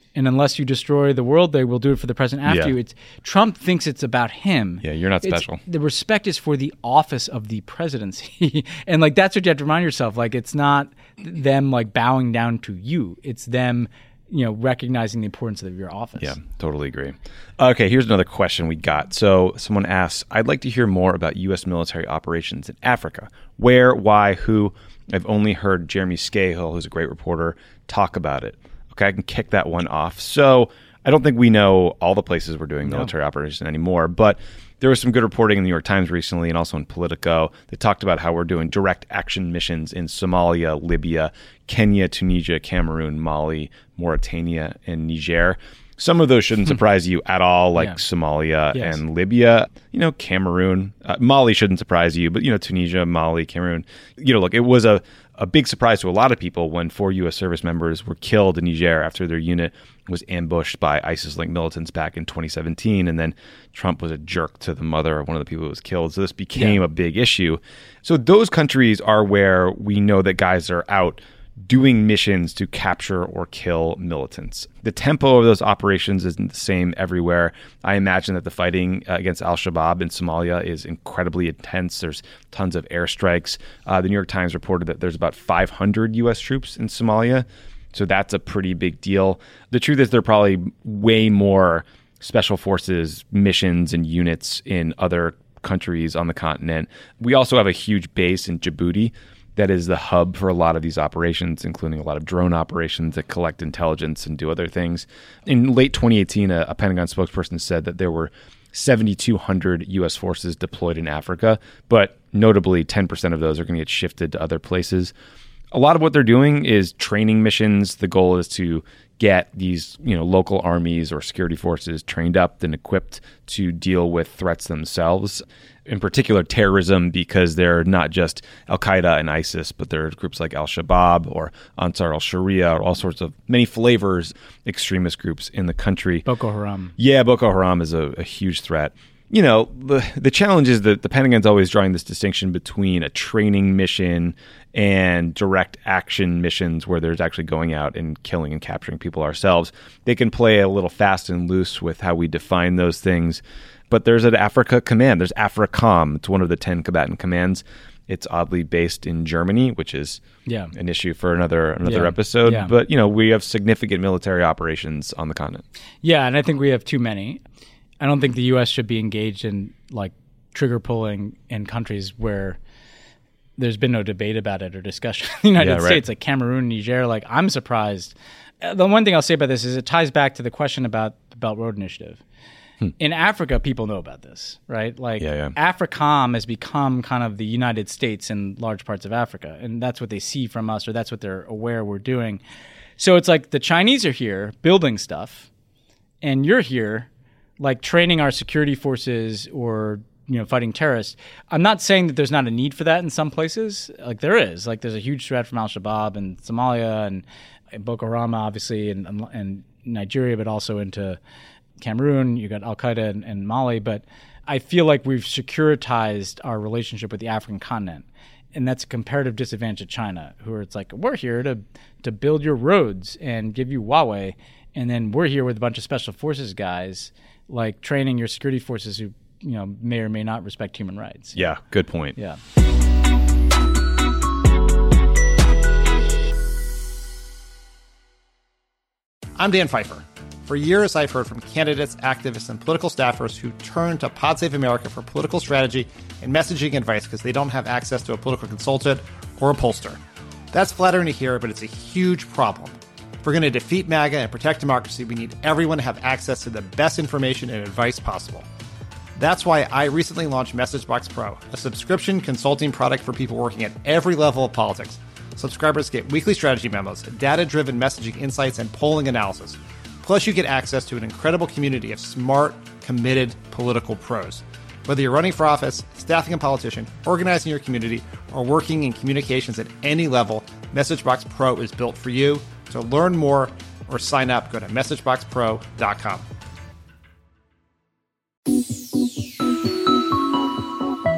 And unless you destroy the world, they will do it for the president after you. Trump thinks it's about him. Yeah, you're not special. The respect is for the office of the presidency. And like, that's what you have to remind yourself. Like, it's not them like bowing down to you. It's them, recognizing the importance of your office. Yeah, totally agree. Okay, here's another question we got. So someone asks, I'd like to hear more about U.S. military operations in Africa. Where, why, who? I've only heard Jeremy Scahill, who's a great reporter, talk about it. Okay, I can kick that one off. So I don't think we know all the places we're doing military operations anymore, but there was some good reporting in the New York Times recently and also in Politico that talked about how we're doing direct action missions in Somalia, Libya, Kenya, Tunisia, Cameroon, Mali, Mauritania, and Niger. Some of those shouldn't surprise you at all, like Somalia and Libya. Cameroon. Mali shouldn't surprise you, but, Tunisia, Mali, Cameroon. Look, it was a big surprise to a lot of people when 4 U.S. service members were killed in Niger after their unit was ambushed by ISIS-linked militants back in 2017. And then Trump was a jerk to the mother of one of the people who was killed. So this became a big issue. So those countries are where we know that guys are out doing missions to capture or kill militants. The tempo of those operations isn't the same everywhere. I imagine that the fighting against al-Shabaab in Somalia is incredibly intense. There's tons of airstrikes. The New York Times reported that there's about 500 U.S. troops in Somalia. So that's a pretty big deal. The truth is there are probably way more special forces missions and units in other countries on the continent. We also have a huge base in Djibouti that is the hub for a lot of these operations, including a lot of drone operations that collect intelligence and do other things. In late 2018, a Pentagon spokesperson said that there were 7,200 U.S. forces deployed in Africa, but notably 10% of those are going to get shifted to other places. A lot of what they're doing is training missions. The goal is to get these, local armies or security forces trained up and equipped to deal with threats themselves. In particular, terrorism, because they're not just Al-Qaeda and ISIS, but there are groups like Al-Shabaab or Ansar al-Sharia, or all sorts of many flavors, extremist groups in the country. Boko Haram. Yeah, Boko Haram is a huge threat. The challenge is that the Pentagon's always drawing this distinction between a training mission and direct action missions where there's actually going out and killing and capturing people ourselves. They can play a little fast and loose with how we define those things. But there's an Africa command. There's AFRICOM. It's one of the 10 combatant commands. It's oddly based in Germany, which is an issue for another episode. Yeah. But, we have significant military operations on the continent. Yeah, and I think we have too many. I don't think the U.S. should be engaged in, like, trigger pulling in countries where there's been no debate about it or discussion. The United States, like Cameroon, Niger, like, I'm surprised. The one thing I'll say about this is it ties back to the question about the Belt Road Initiative. In Africa, people know about this, right? Like, AFRICOM has become kind of the United States in large parts of Africa, and that's what they see from us, or that's what they're aware we're doing. So it's like the Chinese are here building stuff, and you're here, like, training our security forces or, fighting terrorists. I'm not saying that there's not a need for that in some places. Like, there is. Like, there's a huge threat from al-Shabaab and Somalia and Boko Haram, obviously, and Nigeria, but also into Cameroon, you got Al-Qaeda and Mali, but I feel like we've securitized our relationship with the African continent, and that's a comparative disadvantage to China, who are, it's like, we're here to build your roads and give you Huawei, and then we're here with a bunch of special forces guys, like, training your security forces who, may or may not respect human rights. Yeah, good point. Yeah. I'm Dan Pfeiffer. For years, I've heard from candidates, activists, and political staffers who turn to Pod Save America for political strategy and messaging advice because they don't have access to a political consultant or a pollster. That's flattering to hear, but it's a huge problem. If we're going to defeat MAGA and protect democracy, we need everyone to have access to the best information and advice possible. That's why I recently launched MessageBox Pro, a subscription consulting product for people working at every level of politics. Subscribers get weekly strategy memos, data-driven messaging insights, and polling analysis. Plus, you get access to an incredible community of smart, committed political pros. Whether you're running for office, staffing a politician, organizing your community, or working in communications at any level, MessageBox Pro is built for you. To learn more or sign up, go to MessageBoxPro.com.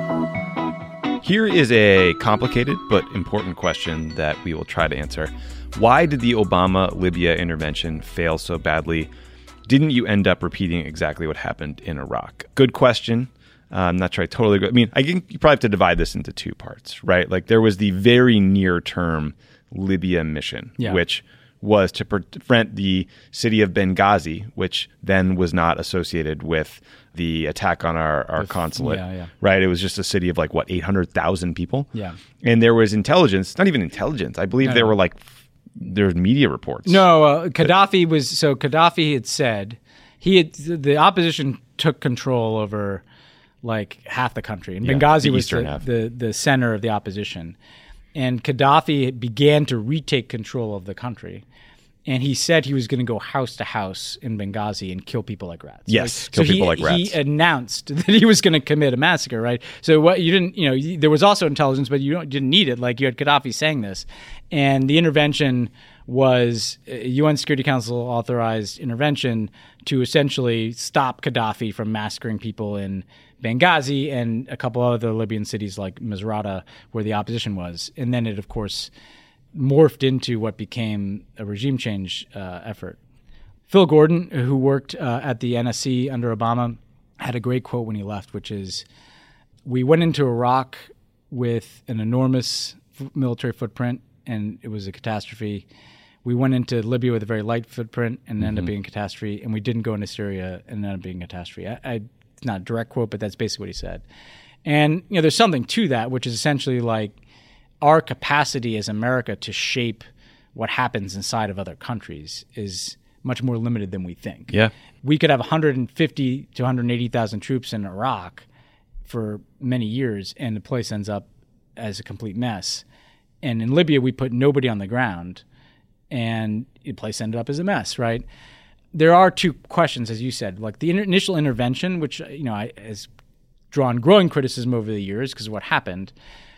Here is a complicated but important question that we will try to answer. Why did the Obama-Libya intervention fail so badly? Didn't you end up repeating exactly what happened in Iraq? Good question. I'm not sure I totally agree. I mean, I think you probably have to divide this into two parts, right? Like there was the very near-term Libya mission, which was to prevent the city of Benghazi, which then was not associated with the attack on our consulate, right? It was just a city of 800,000 people. Yeah. And there was intelligence, not even intelligence. I believe there were there's media reports. No, Gaddafi had said the opposition took control over half the country, and Benghazi was the center of the opposition. And Gaddafi began to retake control of the country. And he said he was going to go house to house in Benghazi and kill people like rats. Yes, kill people like rats. He announced that he was going to commit a massacre, right? So what you didn't, there was also intelligence, but you didn't need it. You had Gaddafi saying this. And the intervention was a UN Security Council authorized intervention to essentially stop Gaddafi from massacring people in Benghazi and a couple other Libyan cities like Misrata, where the opposition was. And then it, of course, morphed into what became a regime change effort. Phil Gordon, who worked at the NSC under Obama, had a great quote when he left, which is, "We went into Iraq with an enormous military footprint, and it was a catastrophe. We went into Libya with a very light footprint, and it ended up being a catastrophe. And we didn't go into Syria, and it ended up being a catastrophe." It's not a direct quote, but that's basically what he said. And there's something to that, which is essentially our capacity as America to shape what happens inside of other countries is much more limited than we think. Yeah. We could have 150 to 180,000 troops in Iraq for many years, and the place ends up as a complete mess. And in Libya, we put nobody on the ground, and the place ended up as a mess, right? There are two questions, as you said, the initial intervention, which has drawn growing criticism over the years because of what happened,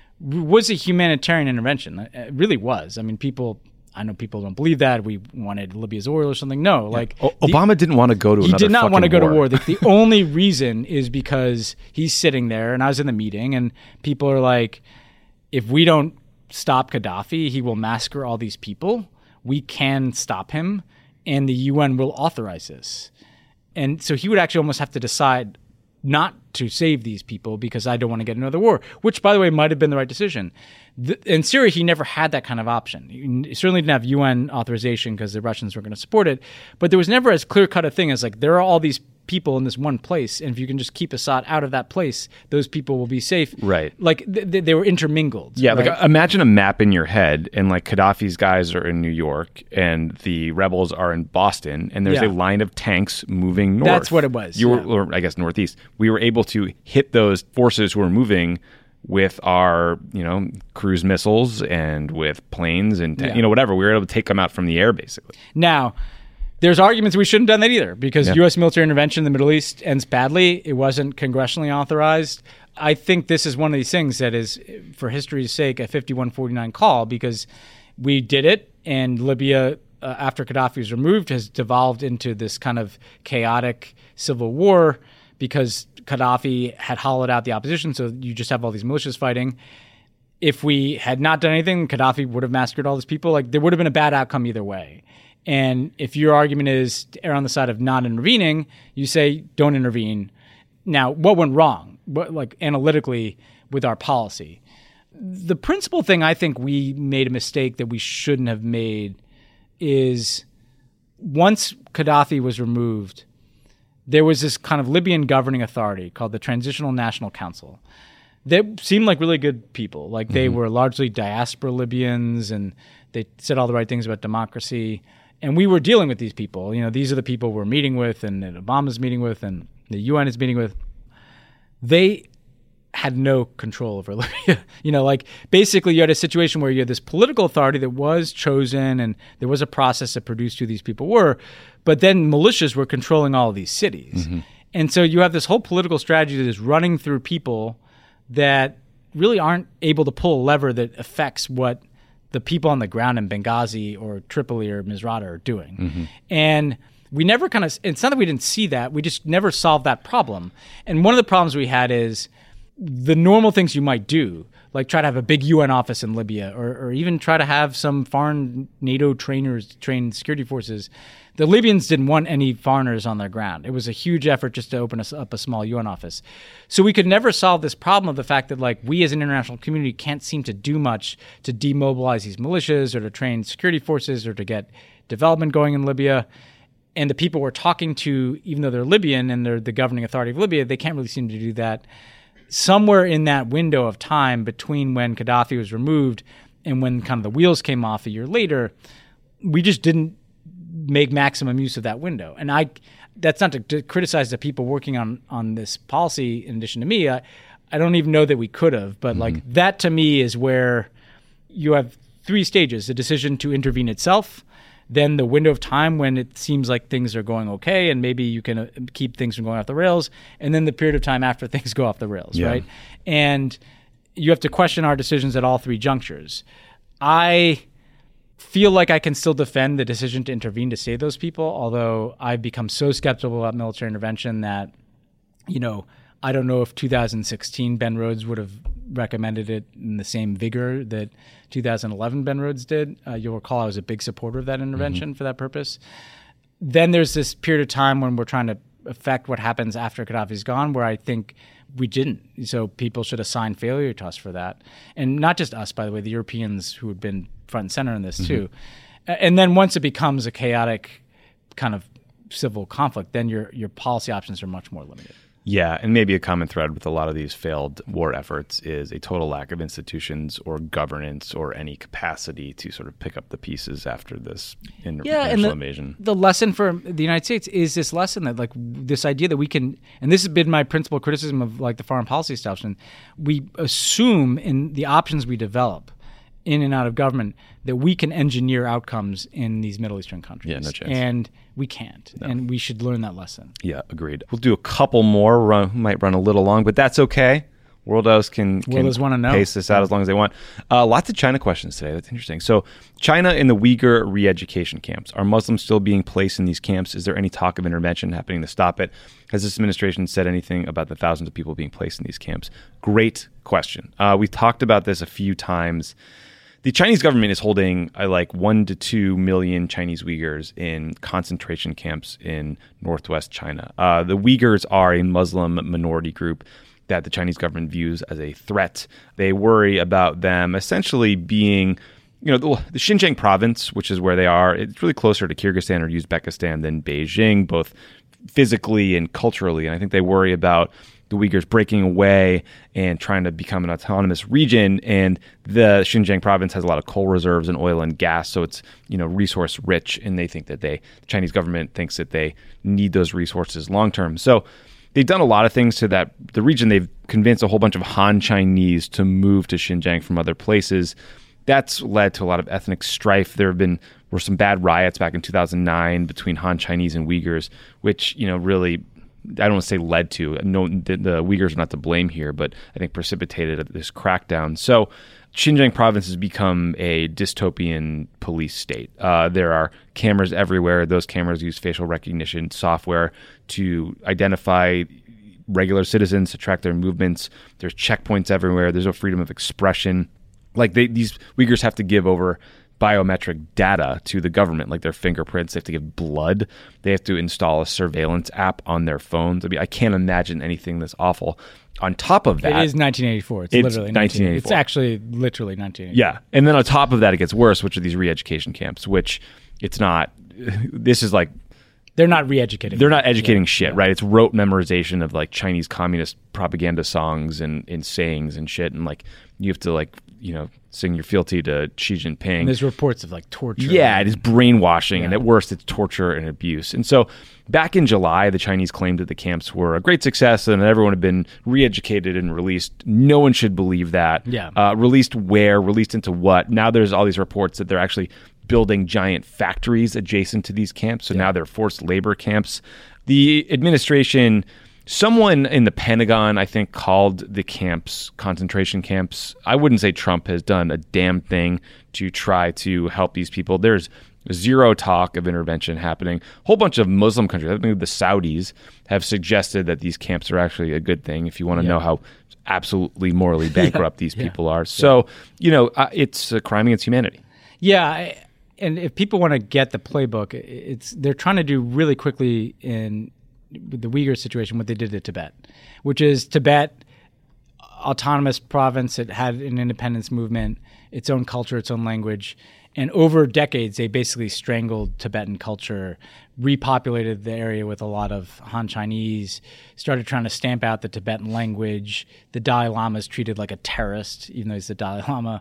was a humanitarian intervention. It really was. I mean, I know people don't believe that. We wanted Libya's oil or something. No, Obama didn't want to go to another war. He did not want to go to war. The only reason is because he's sitting there, and I was in the meeting, and people are like, if we don't stop Gaddafi, he will massacre all these people. We can stop him, and the UN will authorize this. And so he would actually almost have to decide not to save these people because I don't want to get another war, which, by the way, might have been the right decision. In Syria, he never had that kind of option. He certainly didn't have UN authorization because the Russians were going to support it, but there was never as clear-cut a thing as there are all these people in this one place, and if you can just keep Assad out of that place, those people will be safe. Right. They were intermingled. Yeah, right? Imagine a map in your head, and Gaddafi's guys are in New York, and the rebels are in Boston, and there's a line of tanks moving north. That's what it was. Or I guess northeast. We were able to hit those forces who were moving with our, cruise missiles and with planes and, whatever. We were able to take them out from the air, basically. Now, there's arguments we shouldn't have done that either because U.S. military intervention in the Middle East ends badly. It wasn't congressionally authorized. I think this is one of these things that is, for history's sake, a 51-49 call because we did it, and Libya, after Gaddafi was removed, has devolved into this kind of chaotic civil war because Gaddafi had hollowed out the opposition, so you just have all these militias fighting. If we had not done anything, Gaddafi would have massacred all these people. There would have been a bad outcome either way. And if your argument is to err on the side of not intervening, you say don't intervene. Now, what went wrong, analytically, with our policy? The principal thing I think we made a mistake that we shouldn't have made is once Gaddafi was removed, there was this kind of Libyan governing authority called the Transitional National Council. They seemed like really good people. They were largely diaspora Libyans, and they said all the right things about democracy. And we were dealing with these people. These are the people we're meeting with and that Obama's meeting with and the UN is meeting with. They had no control over Libya. Basically you had a situation where you had this political authority that was chosen and there was a process that produced who these people were, but then militias were controlling all of these cities. And so you have this whole political strategy that is running through people that really aren't able to pull a lever that affects what the people on the ground in Benghazi or Tripoli or Misrata are doing. And we never it's not that we didn't see that, we just never solved that problem. And one of the problems we had is the normal things you might do, like try to have a big UN office in Libya, or even try to have some foreign NATO trained security forces. The Libyans didn't want any foreigners on their ground. It was a huge effort just to open up a small UN office. So we could never solve this problem of the fact that like we as an international community can't seem to do much to demobilize these militias or to train security forces or to get development going in Libya. And the people we're talking to, even though they're Libyan and they're the governing authority of Libya, they can't really seem to do that. Somewhere in that window of time between when Gaddafi was removed and when kind of the wheels came off a year later, we just didn't make maximum use of that window. And that's not to criticize the people working on this policy in addition to me. I don't even know that we could have, but like that to me is where you have three stages: the decision to intervene itself, then the window of time when it seems like things are going okay and maybe you can keep things from going off the rails, and then the period of time after things go off the rails, right? And you have to question our decisions at all three junctures. I feel like I can still defend the decision to intervene to save those people, although I've become so skeptical about military intervention that, you know, I don't know if 2016 Ben Rhodes would have recommended it in the same vigor that 2011 Ben Rhodes did. You'll recall I was a big supporter of that intervention for that purpose. Then there's this period of time when we're trying to affect what happens after Gaddafi's gone, where I think we didn't. So people should assign failure to us for that. And not just us, by the way, the Europeans who had been front and center in this too. And then once it becomes a chaotic kind of civil conflict, then your policy options are much more limited. Yeah, and maybe a common thread with a lot of these failed war efforts is a total lack of institutions or governance or any capacity to sort of pick up the pieces after this initial invasion. The lesson for the United States is this lesson that, like, this idea that we can, and this has been my principal criticism of like the foreign policy establishment, we assume in the options we develop in and out of government that we can engineer outcomes in these Middle Eastern countries. Yeah, no chance. And we can't. No. And we should learn that lesson. Yeah, agreed. We'll do a couple more. Might run a little long, but that's okay. Worldos can pace this out as long as they want. Lots of China questions today. That's interesting. So China in the Uyghur re-education camps. Are Muslims still being placed in these camps? Is there any talk of intervention happening to stop it? Has this administration said anything about the thousands of people being placed in these camps? Great question. We've talked about this a few times. The Chinese government is holding like 1 to 2 million Chinese Uyghurs in concentration camps in northwest China. The Uyghurs are a Muslim minority group that the Chinese government views as a threat. They worry about them essentially being, you know, the Xinjiang province, which is where they are. It's really closer to Kyrgyzstan or Uzbekistan than Beijing, both physically and culturally. And I think they worry about the Uyghurs breaking away and trying to become an autonomous region. And the Xinjiang province has a lot of coal reserves and oil and gas, so it's, you know, resource rich. And they think that the Chinese government thinks that they need those resources long term. So they've done a lot of things to the region. They've convinced a whole bunch of Han Chinese to move to Xinjiang from other places. That's led to a lot of ethnic strife. There were some bad riots back in 2009 between Han Chinese and Uyghurs, which, you know, really, I don't want to say led to, no, the Uyghurs are not to blame here, but I think precipitated this crackdown. So Xinjiang province has become a dystopian police state. There are cameras everywhere. Those cameras use facial recognition software to identify regular citizens, to track their movements. There's checkpoints everywhere. There's no freedom of expression. Like these Uyghurs have to give over biometric data to the government, like their fingerprints. They have to give blood. They have to install a surveillance app on their phones. I mean, I can't imagine anything this awful. On top of that, it is 1984. It's literally 1984. It's actually literally 1984. Yeah, and then on top of that, it gets worse, which are these re-education camps. Which it's not. This is like they're not re-educating. They're not educating shit, right? It's rote memorization of like Chinese communist propaganda songs and sayings and shit, and like you have to like, you know, sing your fealty to Xi Jinping. And there's reports of like torture. Yeah, it is brainwashing, and at worst, it's torture and abuse. And so back in July, the Chinese claimed that the camps were a great success and that everyone had been re-educated and released. No one should believe that. Yeah. Released where? Released into what? Now there's all these reports that they're actually building giant factories adjacent to these camps. So now they're forced labor camps. The administration... Someone in the Pentagon, I think, called the camps concentration camps. I wouldn't say Trump has done a damn thing to try to help these people. There's Zero talk of intervention happening. A whole bunch of Muslim countries, I think the Saudis, have suggested that these camps are actually a good thing if you want to know how absolutely morally bankrupt these people are. So, it's a crime against humanity. Yeah, and if people want to get the playbook, they're trying to do really quickly in the Uyghur situation what they did to Tibet, which is Tibet, autonomous province. It had an independence movement, its own culture, its own language. And over decades, they basically strangled Tibetan culture, repopulated the area with a lot of Han Chinese, started trying to stamp out the Tibetan language. The Dalai Lama is treated like a terrorist, even though he's the Dalai Lama,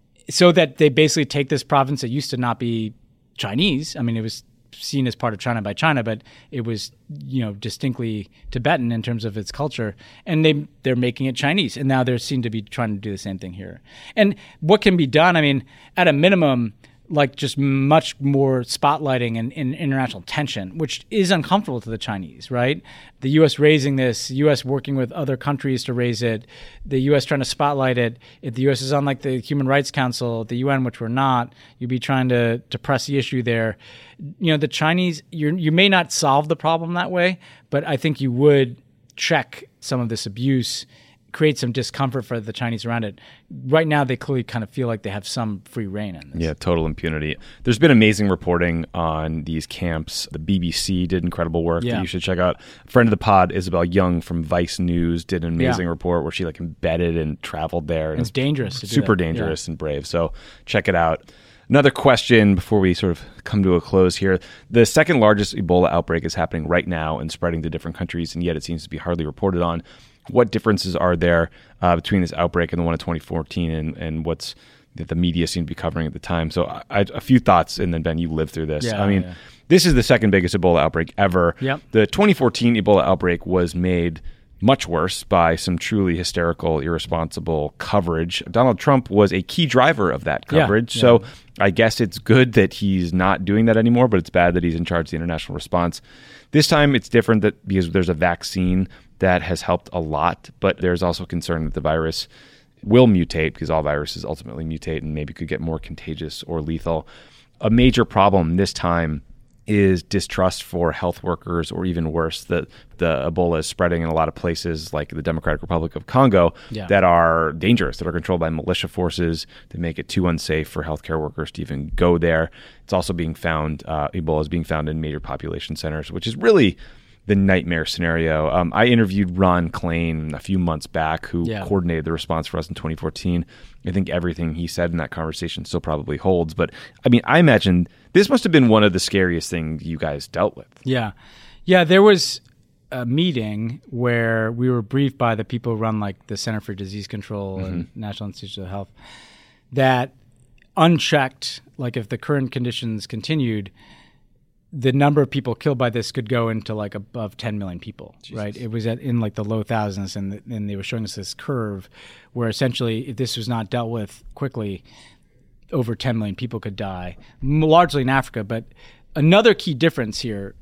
so that they basically take this province that used to not be Chinese. I mean, it was seen as part of China by China, but it was, distinctly Tibetan in terms of its culture, and they're making it Chinese, and now they seem to be trying to do the same thing here. And what can be done? I mean, at a minimum, like just much more spotlighting and international tension, which is uncomfortable to the Chinese, right? The U.S. raising this, U.S. working with other countries to raise it, the U.S. trying to spotlight it. If the U.S. is on like the Human Rights Council, the UN, which we're not, you'd be trying to press the issue there. The Chinese, you may not solve the problem that way, but I think you would check some of this abuse, create some discomfort for the Chinese around it. Right now, they clearly kind of feel like they have some free reign in this. Yeah, total impunity. There's been amazing reporting on these camps. The BBC did incredible work that you should check out. A friend of the pod, Isabel Young from Vice News, did an amazing report where she embedded and traveled there. And it's dangerous. Super dangerous and brave. So check it out. Another question before we sort of come to a close here. The second largest Ebola outbreak is happening right now and spreading to different countries, and yet it seems to be hardly reported on. What differences are there between this outbreak and the one in 2014 and what's that the media seemed to be covering at the time? So a few thoughts, and then Ben, you lived through this. This is the second biggest Ebola outbreak ever. Yep. The 2014 Ebola outbreak was made much worse by some truly hysterical, irresponsible coverage. Donald Trump was a key driver of that coverage. So I guess it's good that he's not doing that anymore, but it's bad that he's in charge of the international response. This time it's different because there's a vaccine that has helped a lot, but there's also concern that the virus will mutate because all viruses ultimately mutate and maybe could get more contagious or lethal. A major problem this time is distrust for health workers, or even worse, that the Ebola is spreading in a lot of places like the Democratic Republic of Congo that are dangerous, that are controlled by militia forces that make it too unsafe for healthcare workers to even go there. It's also being found, Ebola is being found in major population centers, which is really the nightmare scenario. I interviewed Ron Klain a few months back, who coordinated the response for us in 2014. I think everything he said in that conversation still probably holds. But I mean, I imagine this must have been one of the scariest things you guys dealt with. Yeah. There was a meeting where we were briefed by the people who run like the Center for Disease Control and National Institute of Health that unchecked, like if the current conditions continued, the number of people killed by this could go into like above 10 million people, right? It was in like the low thousands, and they were showing us this curve where essentially if this was not dealt with quickly, over 10 million people could die, largely in Africa. But another key difference here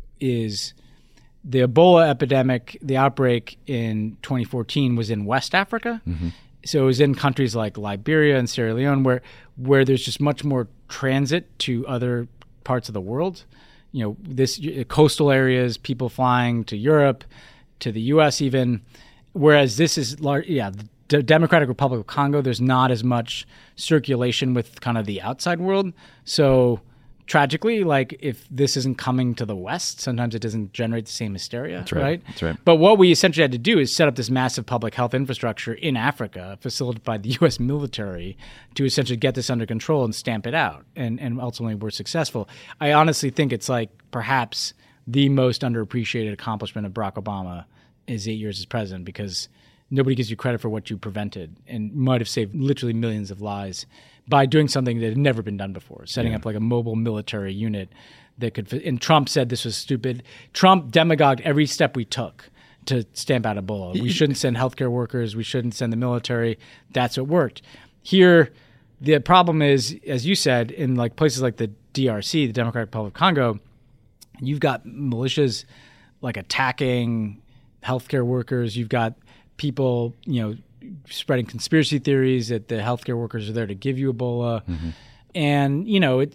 is the Ebola epidemic, the outbreak in 2014 was in West Africa. So it was in countries like Liberia and Sierra Leone where there's just much more transit to other parts of the world. This coastal areas, people flying to Europe, to the U.S. even, whereas this is the Democratic Republic of Congo, there's not as much circulation with kind of the outside world. So tragically, like if this isn't coming to the West, sometimes it doesn't generate the same hysteria. That's right. That's right. But what we essentially had to do is set up this massive public health infrastructure in Africa, facilitated by the U.S. military, to essentially get this under control and stamp it out. And ultimately we're successful. I honestly think it's like perhaps the most underappreciated accomplishment of Barack Obama is 8 years as president, because nobody gives you credit for what you prevented and might have saved literally millions of lives by doing something that had never been done before, setting up like a mobile military unit that could. And Trump said this was stupid. Trump demagogued every step we took to stamp out Ebola. We shouldn't send healthcare workers. We shouldn't send the military. That's what worked. Here, the problem is, as you said, in like places like the DRC, the Democratic Republic of Congo, you've got militias like attacking healthcare workers. You've got people, spreading conspiracy theories that the healthcare workers are there to give you Ebola. And,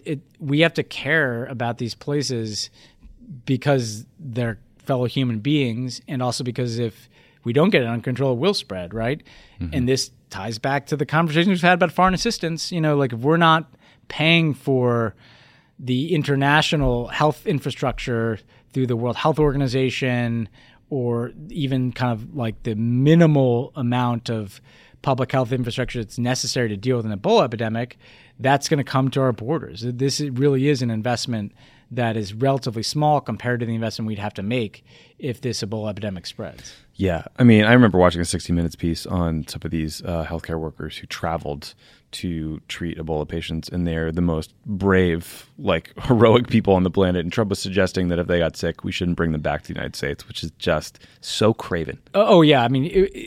we have to care about these places because they're fellow human beings, and also because if we don't get it under control, it will spread, right? Mm-hmm. And this ties back to the conversation we've had about foreign assistance. If we're not paying for the international health infrastructure through the World Health Organization, or even kind of like the minimal amount of public health infrastructure that's necessary to deal with an Ebola epidemic, that's going to come to our borders. This really is an investment that is relatively small compared to the investment we'd have to make if this Ebola epidemic spreads. Yeah. I mean, I remember watching a 60 Minutes piece on some of these healthcare workers who traveled to treat Ebola patients, and they're the most brave, heroic people on the planet. And Trump was suggesting that if they got sick, we shouldn't bring them back to the United States, which is just so craven. Oh yeah. I mean,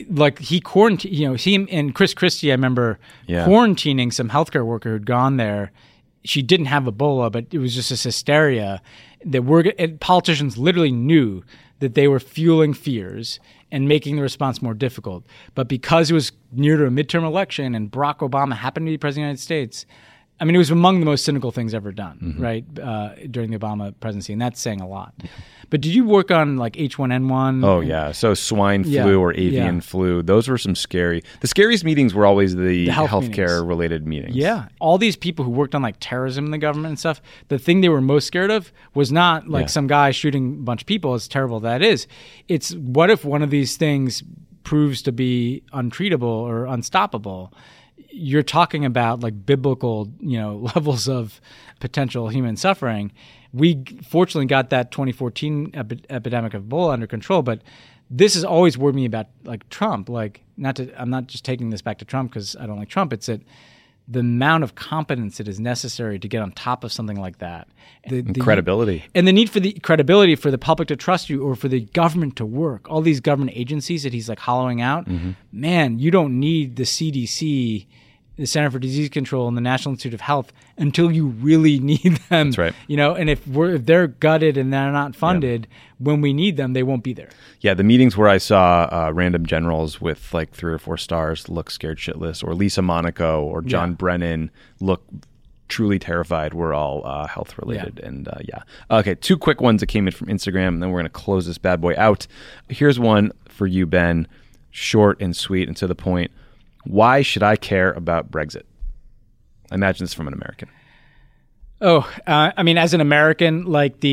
he quarantined, he and Chris Christie, I remember quarantining some healthcare worker who'd gone there. She didn't have Ebola, but it was just this hysteria that politicians literally knew that they were fueling fears and making the response more difficult. But because it was near to a midterm election and Barack Obama happened to be president of the United States, I mean, it was among the most cynical things ever done, right, during the Obama presidency, and that's saying a lot. Yeah. But did you work on H1N1? Oh, yeah. So swine flu or avian flu, those were some scary. The scariest meetings were always the healthcare-related meetings. Yeah. All these people who worked on terrorism in the government and stuff, the thing they were most scared of was not some guy shooting a bunch of people, as terrible that is. It's what if one of these things proves to be untreatable or unstoppable? You're talking about biblical, levels of potential human suffering. We fortunately got that 2014 epidemic of Ebola under control, but this has always worried me about Trump. I'm not just taking this back to Trump because I don't like Trump. It's that the amount of competence that is necessary to get on top of something like that. Credibility. And the need for the credibility for the public to trust you or for the government to work. All these government agencies that he's hollowing out, man, you don't need the CDC, the Center for Disease Control, and the National Institute of Health until you really need them. That's right. And if they're gutted and they're not funded, when we need them, they won't be there. Yeah, the meetings where I saw random generals with 3 or 4 stars look scared shitless, or Lisa Monaco or John Brennan look truly terrified, were all health related. Yeah. And Okay, 2 quick ones that came in from Instagram, and then we're going to close this bad boy out. Here's one for you, Ben. Short and sweet and to the point. Why should I care about Brexit? I imagine this from an American. I mean, as an American,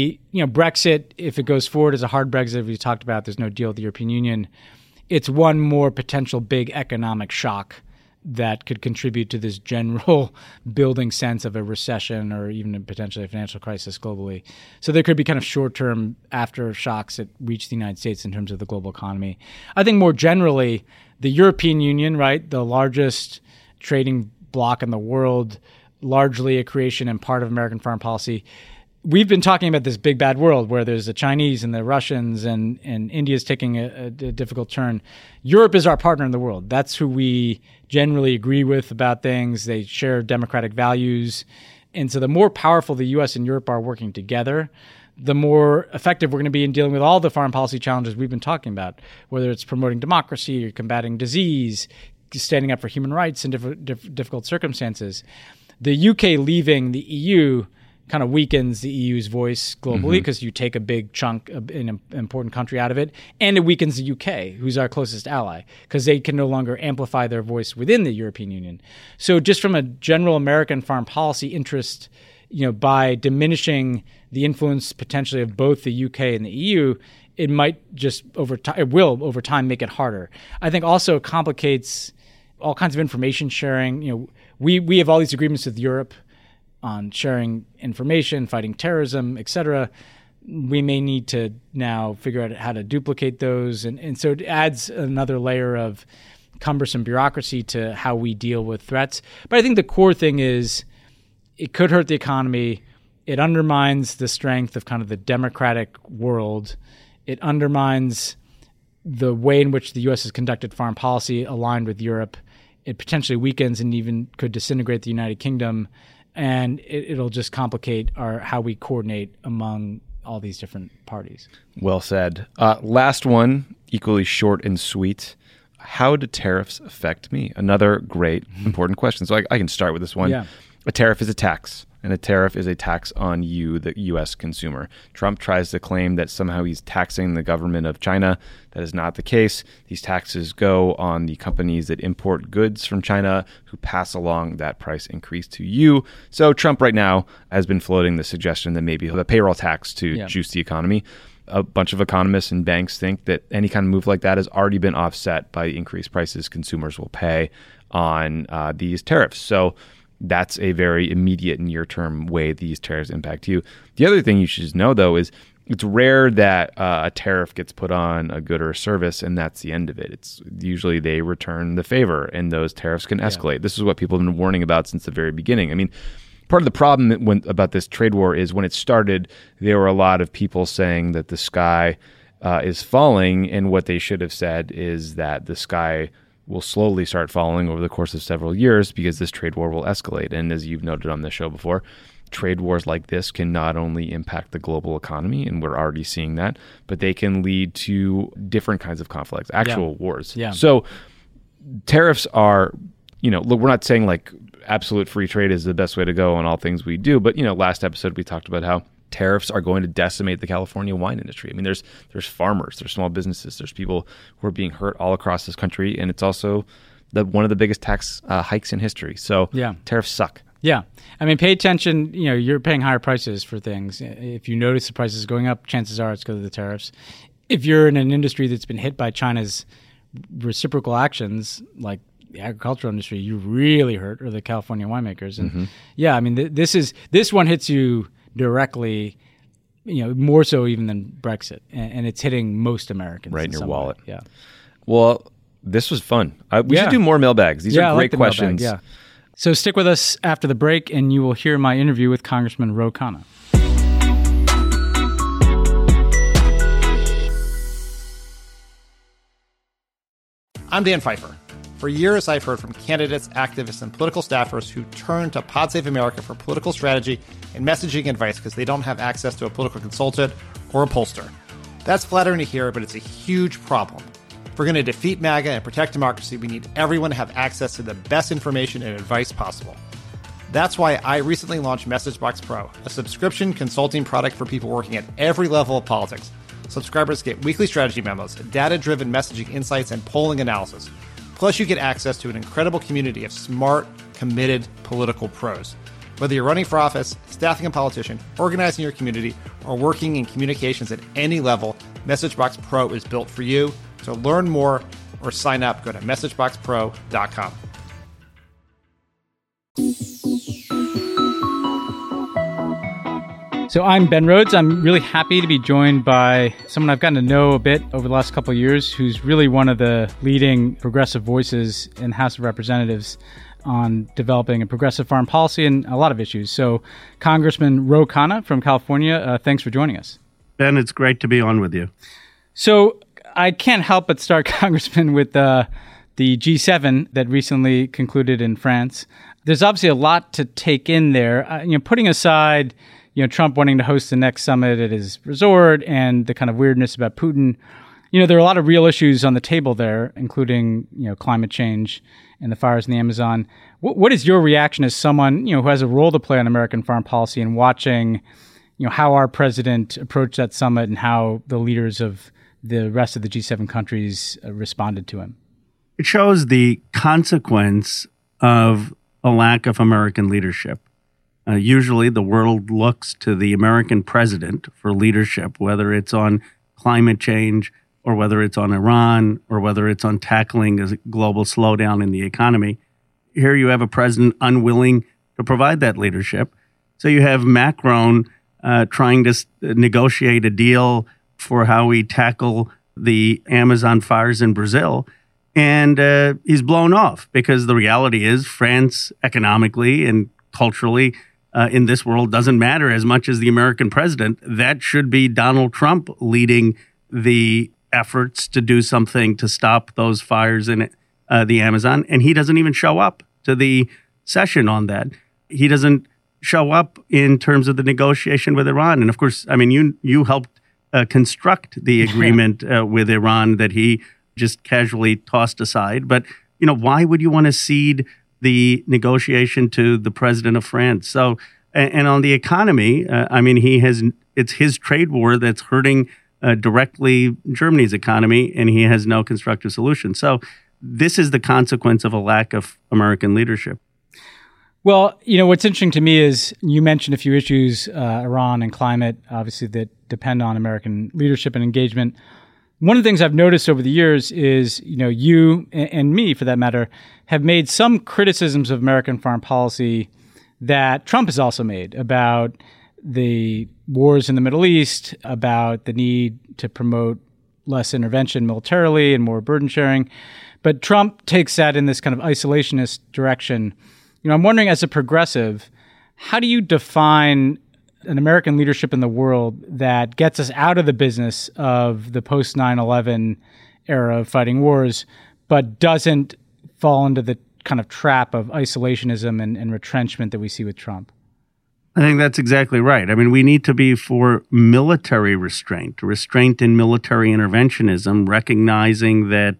Brexit, if it goes forward as a hard Brexit, we talked about, there's no deal with the European Union. It's one more potential big economic shock that could contribute to this general building sense of a recession or even potentially a financial crisis globally. So there could be kind of short-term aftershocks that reach the United States in terms of the global economy. I think more generally, the European Union, right, the largest trading bloc in the world, largely a creation and part of American foreign policy. We've been talking about this big bad world where there's the Chinese and the Russians and India's taking a difficult turn. Europe is our partner in the world. That's who we generally agree with about things. They share democratic values. And so the more powerful the U.S. and Europe are working together, the more effective we're going to be in dealing with all the foreign policy challenges we've been talking about, whether it's promoting democracy or combating disease, standing up for human rights in difficult circumstances. The UK leaving the EU kind of weakens the EU's voice globally because you take a big chunk of an important country out of it, and it weakens the UK, who's our closest ally, because they can no longer amplify their voice within the European Union. So just from a general American foreign policy interest, by diminishing the influence potentially of both the UK and the EU, it might just over time make it harder. I think also it complicates all kinds of information sharing. We have all these agreements with Europe on sharing information, fighting terrorism, et cetera. We may need to now figure out how to duplicate those. And so it adds another layer of cumbersome bureaucracy to how we deal with threats. But I think the core thing is it could hurt the economy. It undermines the strength of kind of the democratic world. It undermines the way in which the U.S. has conducted foreign policy aligned with Europe. It potentially weakens and even could disintegrate the United Kingdom. And it'll just complicate how we coordinate among all these different parties. Well said. Last one, equally short and sweet. How do tariffs affect me? Another great, important question. So I can start with this one. Yeah. a tariff is a tax, and a tariff is a tax on you, the U.S. consumer. Trump tries to claim that somehow he's taxing the government of China. That is not the case. These taxes go on the companies that import goods from China who pass along that price increase to you. So Trump right now has been floating the suggestion that maybe he'll have a payroll tax to juice the economy. A bunch of economists and banks think that any kind of move like that has already been offset by increased prices consumers will pay on these tariffs. So that's a very immediate near-term way these tariffs impact you. The other thing you should know, though, is it's rare that a tariff gets put on a good or a service and that's the end of it. It's usually they return the favor and those tariffs can escalate. Yeah. This is what people have been warning about since the very beginning. I mean, part of the problem about this trade war is when it started, there were a lot of people saying that the sky is falling, and what they should have said is that the sky will slowly start falling over the course of several years because this trade war will escalate. And as you've noted on the show before, trade wars like this can not only impact the global economy, and we're already seeing that, but they can lead to different kinds of conflicts, actual wars. Yeah. So tariffs are, look, we're not saying like absolute free trade is the best way to go on all things we do, but last episode we talked about how tariffs are going to decimate the California wine industry. I mean, there's farmers, there's small businesses, there's people who are being hurt all across this country, and it's also one of the biggest tax hikes in history. So tariffs suck. Yeah. I mean, pay attention. You're paying higher prices for things. If you notice the prices going up, chances are it's because of the tariffs. If you're in an industry that's been hit by China's reciprocal actions, like the agricultural industry, you really hurt, or the California winemakers. And I mean, this one hits you directly, more so even than Brexit, and it's hitting most Americans right in your wallet. Way. Yeah. Well, this was fun. We should do more mailbags. These are great questions. Mailbag, So stick with us after the break, and you will hear my interview with Congressman Ro Khanna. I'm Dan Pfeiffer. For years, I've heard from candidates, activists, and political staffers who turn to Pod Save America for political strategy and messaging advice because they don't have access to a political consultant or a pollster. That's flattering to hear, but it's a huge problem. If we're going to defeat MAGA and protect democracy, we need everyone to have access to the best information and advice possible. That's why I recently launched MessageBox Pro, a subscription consulting product for people working at every level of politics. Subscribers get weekly strategy memos, data-driven messaging insights, and polling analysis. Plus, you get access to an incredible community of smart, committed political pros. Whether you're running for office, staffing a politician, organizing your community, or working in communications at any level, MessageBox Pro is built for you. To learn more or sign up, go to MessageBoxPro.com. So I'm Ben Rhodes. I'm really happy to be joined by someone I've gotten to know a bit over the last couple of years, who's really one of the leading progressive voices in the House of Representatives on developing a progressive foreign policy and a lot of issues. So Congressman Ro Khanna from California, thanks for joining us. Ben, it's great to be on with you. So I can't help but start, Congressman, with the G7 that recently concluded in France. There's obviously a lot to take in there. Putting aside Trump wanting to host the next summit at his resort and the kind of weirdness about Putin, there are a lot of real issues on the table there, including, climate change and the fires in the Amazon. What is your reaction as someone, who has a role to play on American foreign policy and watching, how our president approached that summit and how the leaders of the rest of the G7 countries responded to him? It shows the consequence of a lack of American leadership. Usually the world looks to the American president for leadership, whether it's on climate change or whether it's on Iran or whether it's on tackling a global slowdown in the economy. Here you have a president unwilling to provide that leadership. So you have Macron trying to negotiate a deal for how we tackle the Amazon fires in Brazil. And he's blown off because the reality is France economically and culturally in this world doesn't matter as much as the American president. That should be Donald Trump leading the efforts to do something to stop those fires in the Amazon. And he doesn't even show up to the session on that. He doesn't show up in terms of the negotiation with Iran. And of course, I mean, you helped construct the agreement with Iran that he just casually tossed aside. But, why would you want to cede the negotiation to the president of France. So, and on the economy, it's his trade war that's hurting directly Germany's economy, and he has no constructive solution. So this is the consequence of a lack of American leadership. Well, what's interesting to me is you mentioned a few issues, Iran and climate, obviously, that depend on American leadership and engagement. One of the things I've noticed over the years is, you and me, for that matter, have made some criticisms of American foreign policy that Trump has also made about the wars in the Middle East, about the need to promote less intervention militarily and more burden sharing. But Trump takes that in this kind of isolationist direction. I'm wondering, as a progressive, how do you define an American leadership in the world that gets us out of the business of the post 9/11 era of fighting wars, but doesn't fall into the kind of trap of isolationism and retrenchment that we see with Trump? I think that's exactly right. I mean, we need to be for military restraint in military interventionism, recognizing that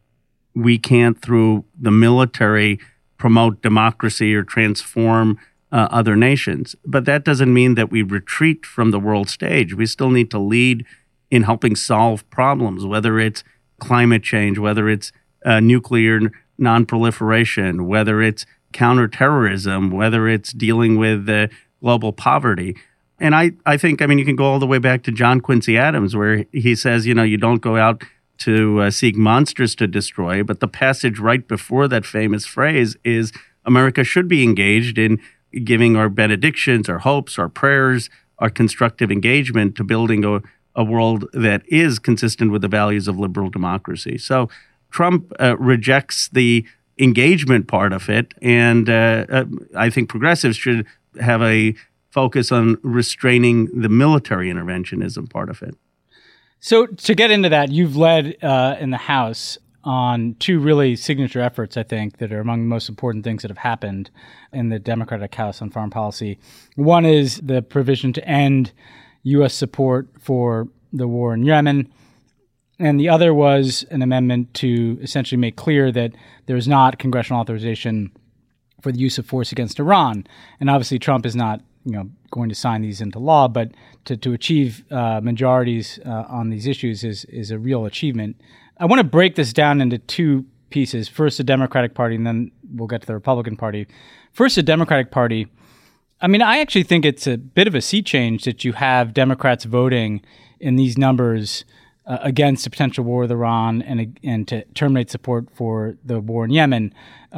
we can't, through the military, promote democracy or transform other nations. But that doesn't mean that we retreat from the world stage. We still need to lead in helping solve problems, whether it's climate change, whether it's nuclear nonproliferation, whether it's counterterrorism, whether it's dealing with global poverty. And I think, you can go all the way back to John Quincy Adams, where he says, you don't go out to seek monsters to destroy. But the passage right before that famous phrase is America should be engaged in giving our benedictions, our hopes, our prayers, our constructive engagement to building a world that is consistent with the values of liberal democracy. So Trump rejects the engagement part of it, and I think progressives should have a focus on restraining the military interventionism part of it. So to get into that, you've led in the House on two really signature efforts, I think, that are among the most important things that have happened in the Democratic House on foreign policy. One is the provision to end U.S. support for the war in Yemen. And the other was an amendment to essentially make clear that there is not congressional authorization for the use of force against Iran. And obviously Trump is not going to sign these into law, but to achieve majorities on these issues is a real achievement. I want to break this down into two pieces. First, the Democratic Party, and then we'll get to the Republican Party. First, the Democratic Party. I actually think it's a bit of a sea change that you have Democrats voting in these numbers against a potential war with Iran and to terminate support for the war in Yemen.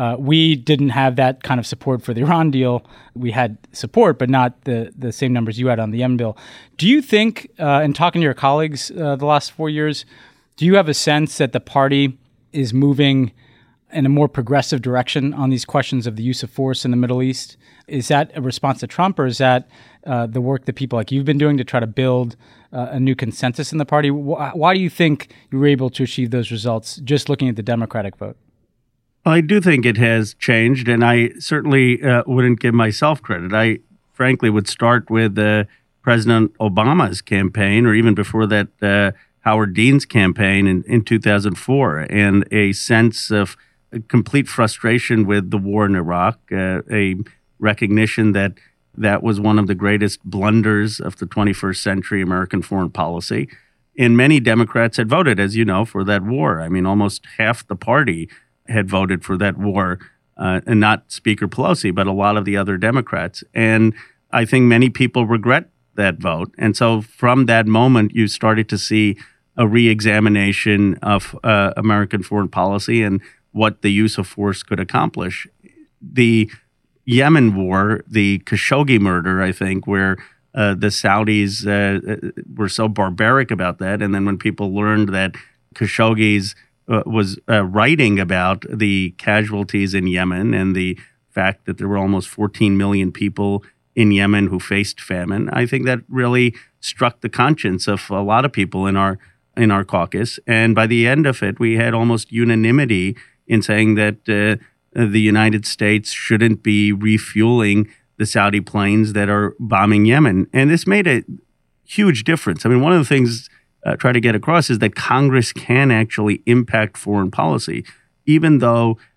We didn't have that kind of support for the Iran deal. We had support, but not the same numbers you had on the Yemen bill. Do you think, in talking to your colleagues the last 4 years, do you have a sense that the party is moving in a more progressive direction on these questions of the use of force in the Middle East? Is that a response to Trump, or is that the work that people like you've been doing to try to build a new consensus in the party? Why do you think you were able to achieve those results just looking at the Democratic vote? Well, I do think it has changed, and I certainly wouldn't give myself credit. I frankly would start with President Obama's campaign, or even before that, Howard Dean's campaign in 2004, and a sense of complete frustration with the war in Iraq, a recognition that that was one of the greatest blunders of the 21st century American foreign policy. And many Democrats had voted, as you know, for that war. Almost half the party had voted for that war, and not Speaker Pelosi, but a lot of the other Democrats. And I think many people regret that vote. And so from that moment, you started to see a re-examination of American foreign policy and what the use of force could accomplish. The Yemen war, the Khashoggi murder, I think, where the Saudis were so barbaric about that. And then when people learned that Khashoggi's was writing about the casualties in Yemen and the fact that there were almost 14 million people in Yemen who faced famine, I think that really struck the conscience of a lot of people in our caucus. And by the end of it, we had almost unanimity in saying that the United States shouldn't be refueling the Saudi planes that are bombing Yemen. And this made a huge difference. One of the things I try to get across is that Congress can actually impact foreign policy, even though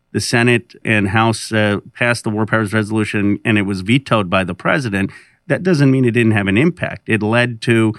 the Senate and House passed the War Powers Resolution and it was vetoed by the president, that doesn't mean it didn't have an impact. It led to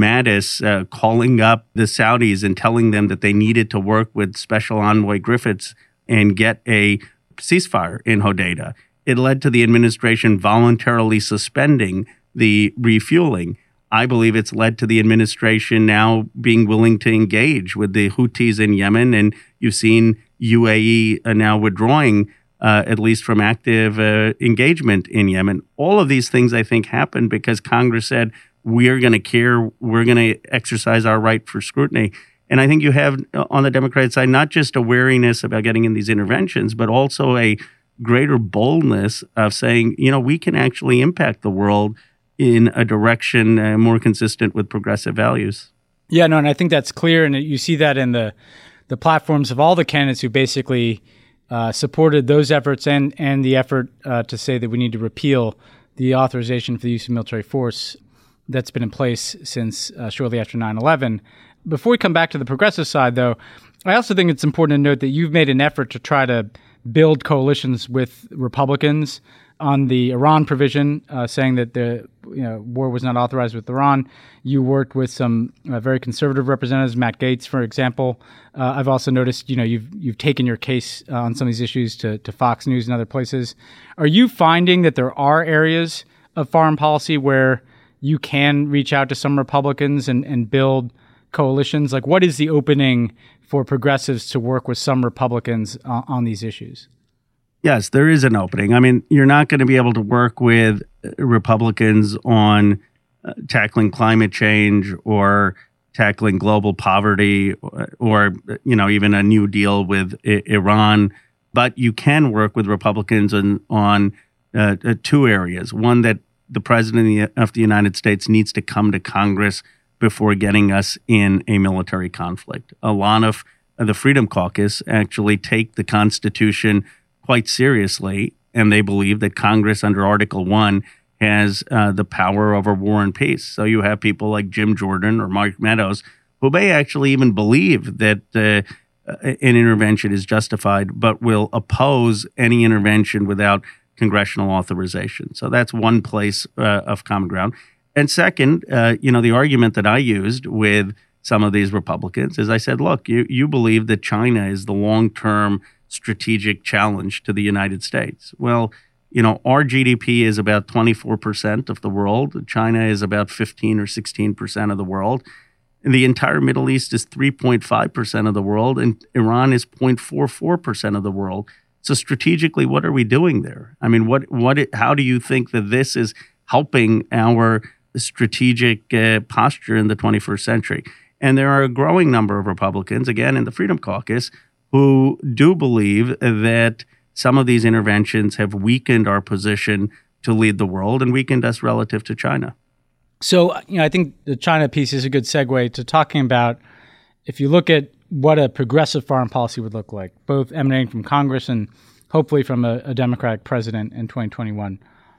Mattis calling up the Saudis and telling them that they needed to work with Special Envoy Griffiths and get a ceasefire in Hodeidah. It led to the administration voluntarily suspending the refueling. I believe it's led to the administration now being willing to engage with the Houthis in Yemen, and you've seen UAE now withdrawing at least from active engagement in Yemen. All of these things, I think, happened because Congress said, we're going to care, we're going to exercise our right for scrutiny. And I think you have on the Democratic side not just a wariness about getting in these interventions, but also a greater boldness of saying, we can actually impact the world in a direction more consistent with progressive values. Yeah, no, and I think that's clear. And you see that in the platforms of all the candidates who basically supported those efforts and the effort to say that we need to repeal the authorization for the use of military force that's been in place since shortly after 9/11. Before we come back to the progressive side, though, I also think it's important to note that you've made an effort to try to build coalitions with Republicans on the Iran provision, saying that the war was not authorized with Iran. You worked with some very conservative representatives, Matt Gaetz, for example. I've also noticed, you've taken your case on some of these issues to Fox News and other places. Are you finding that there are areas of foreign policy where you can reach out to some Republicans and build coalitions? Like, what is the opening for progressives to work with some Republicans on these issues? Yes, there is an opening. I mean, you're not going to be able to work with Republicans on tackling climate change or tackling global poverty or even a new deal with Iran. But you can work with Republicans on two areas. One, that the president of the United States needs to come to Congress before getting us in a military conflict. A lot of the Freedom Caucus actually take the Constitution quite seriously, and they believe that Congress under Article 1 has the power over war and peace. So you have people like Jim Jordan or Mark Meadows who may actually even believe that an intervention is justified, but will oppose any intervention without congressional authorization. So that's one place of common ground. And second, the argument that I used with some of these Republicans is I said, look, you believe that China is the long-term strategic challenge to the United States. Well, our GDP is about 24% of the world. China is about 15 or 16% of the world. And the entire Middle East is 3.5% of the world, and Iran is 0.44% of the world. So strategically, what are we doing there? I mean, how do you think that this is helping our strategic posture in the 21st century? And there are a growing number of Republicans, again, in the Freedom Caucus, who do believe that some of these interventions have weakened our position to lead the world and weakened us relative to China. So, I think the China piece is a good segue to talking about, if you look at what a progressive foreign policy would look like, both emanating from Congress and hopefully from a Democratic president in 2021.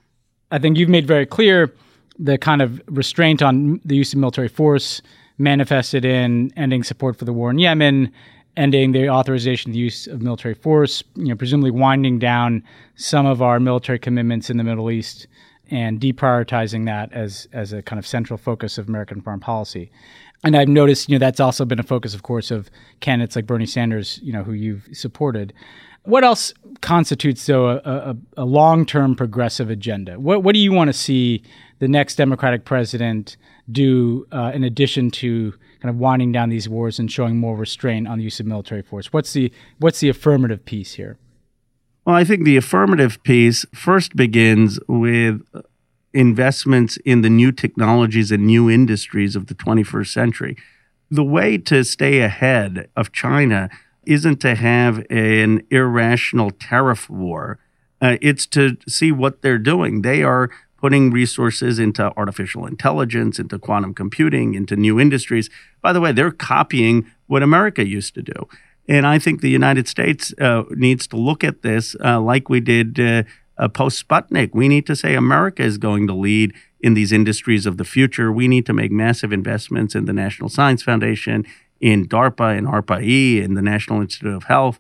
I think you've made very clear the kind of restraint on the use of military force manifested in ending support for the war in Yemen, ending the authorization of the use of military force, presumably winding down some of our military commitments in the Middle East and deprioritizing that as a kind of central focus of American foreign policy. And I've noticed, that's also been a focus, of course, of candidates like Bernie Sanders, who you've supported. What else constitutes, though, a long-term progressive agenda? What do you want to see the next Democratic president do in addition to kind of winding down these wars and showing more restraint on the use of military force? What's the affirmative piece here? Well, I think the affirmative piece first begins with investments in the new technologies and new industries of the 21st century. The way to stay ahead of China isn't to have an irrational tariff war. It's to see what they're doing. They are putting resources into artificial intelligence, into quantum computing, into new industries. By the way, they're copying what America used to do. And I think the United States needs to look at this like we did post-Sputnik. We need to say America is going to lead in these industries of the future. We need to make massive investments in the National Science Foundation, in DARPA, in ARPA-E, in the National Institute of Health,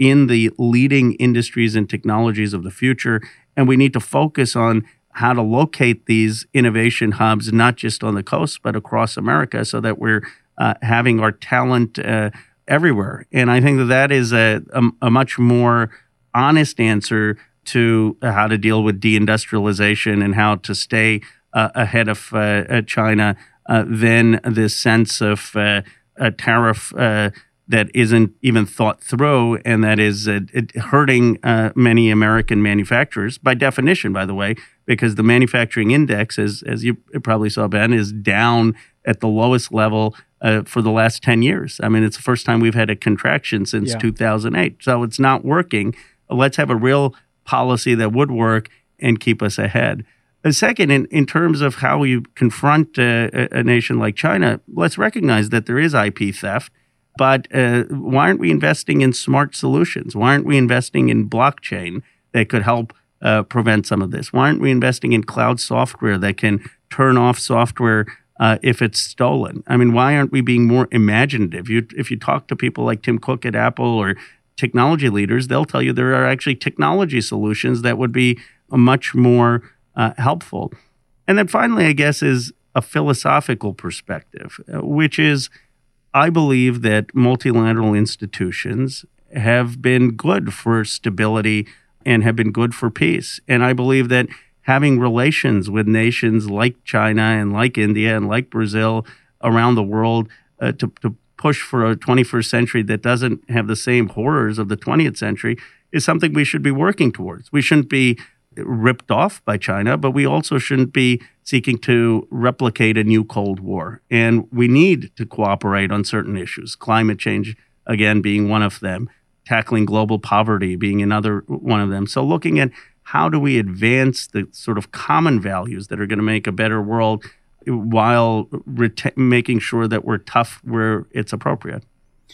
in the leading industries and technologies of the future. And we need to focus on how to locate these innovation hubs, not just on the coast, but across America, so that we're having our talent everywhere. And I think that is a much more honest answer to how to deal with deindustrialization and how to stay ahead of China than this sense of a tariff that isn't even thought through and that is hurting many American manufacturers, by definition, by the way, because the manufacturing index, as you probably saw, Ben, is down at the lowest level for the last 10 years. I mean, it's the first time we've had a contraction since 2008. So it's not working. Let's have a real policy that would work and keep us ahead. Second, in terms of how you confront a nation like China, let's recognize that there is IP theft. But why aren't we investing in smart solutions? Why aren't we investing in blockchain that could help prevent some of this? Why aren't we investing in cloud software that can turn off software if it's stolen? I mean, why aren't we being more imaginative? If you talk to people like Tim Cook at Apple or technology leaders, they'll tell you there are actually technology solutions that would be much more helpful. And then finally, I guess, is a philosophical perspective, which is, I believe that multilateral institutions have been good for stability and have been good for peace. And I believe that having relations with nations like China and like India and like Brazil around the world to push for a 21st century that doesn't have the same horrors of the 20th century is something we should be working towards. We shouldn't be ripped off by China, but we also shouldn't be seeking to replicate a new Cold War. And we need to cooperate on certain issues, climate change, again, being one of them, tackling global poverty being another one of them. So looking at how do we advance the sort of common values that are going to make a better world while making sure that we're tough where it's appropriate.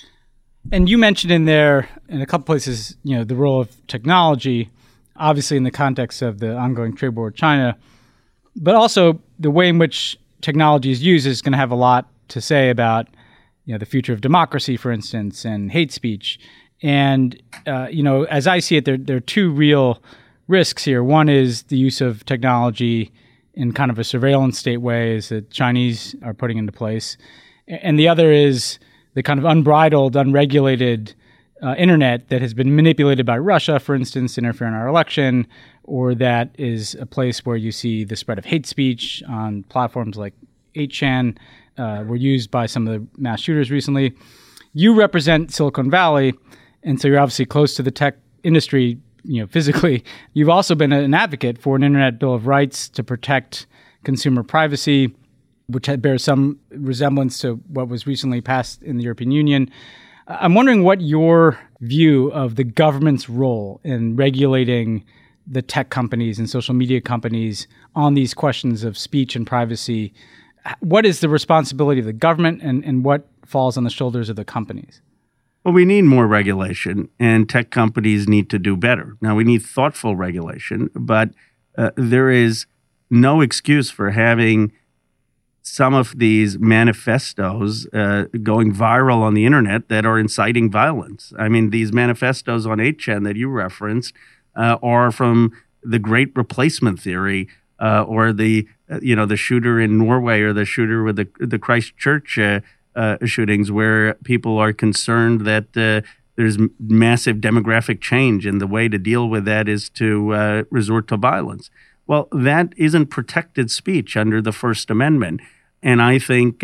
And you mentioned in there, in a couple places, the role of technology, obviously in the context of the ongoing trade war with China, but also the way in which technology is used is going to have a lot to say about, the future of democracy, for instance, and hate speech. And, as I see it, there are two real risks here. One is the use of technology in kind of a surveillance state way, as the Chinese are putting into place. And the other is the kind of unbridled, unregulated internet that has been manipulated by Russia, for instance, to interfere in our election, or that is a place where you see the spread of hate speech on platforms like 8chan, were used by some of the mass shooters recently. You represent Silicon Valley, and so you're obviously close to the tech industry, physically. You've also been an advocate for an Internet Bill of Rights to protect consumer privacy, which bears some resemblance to what was recently passed in the European Union. I'm wondering what your view of the government's role in regulating the tech companies and social media companies on these questions of speech and privacy. What is the responsibility of the government and what falls on the shoulders of the companies? Well, we need more regulation, and tech companies need to do better. Now, we need thoughtful regulation, but there is no excuse for having some of these manifestos going viral on the internet that are inciting violence. I mean, these manifestos on 8chan that you referenced are from the Great Replacement theory, or the shooter in Norway, or the shooter with the Christchurch shootings, where people are concerned that there's massive demographic change, and the way to deal with that is to resort to violence. Well, that isn't protected speech under the First Amendment. And I think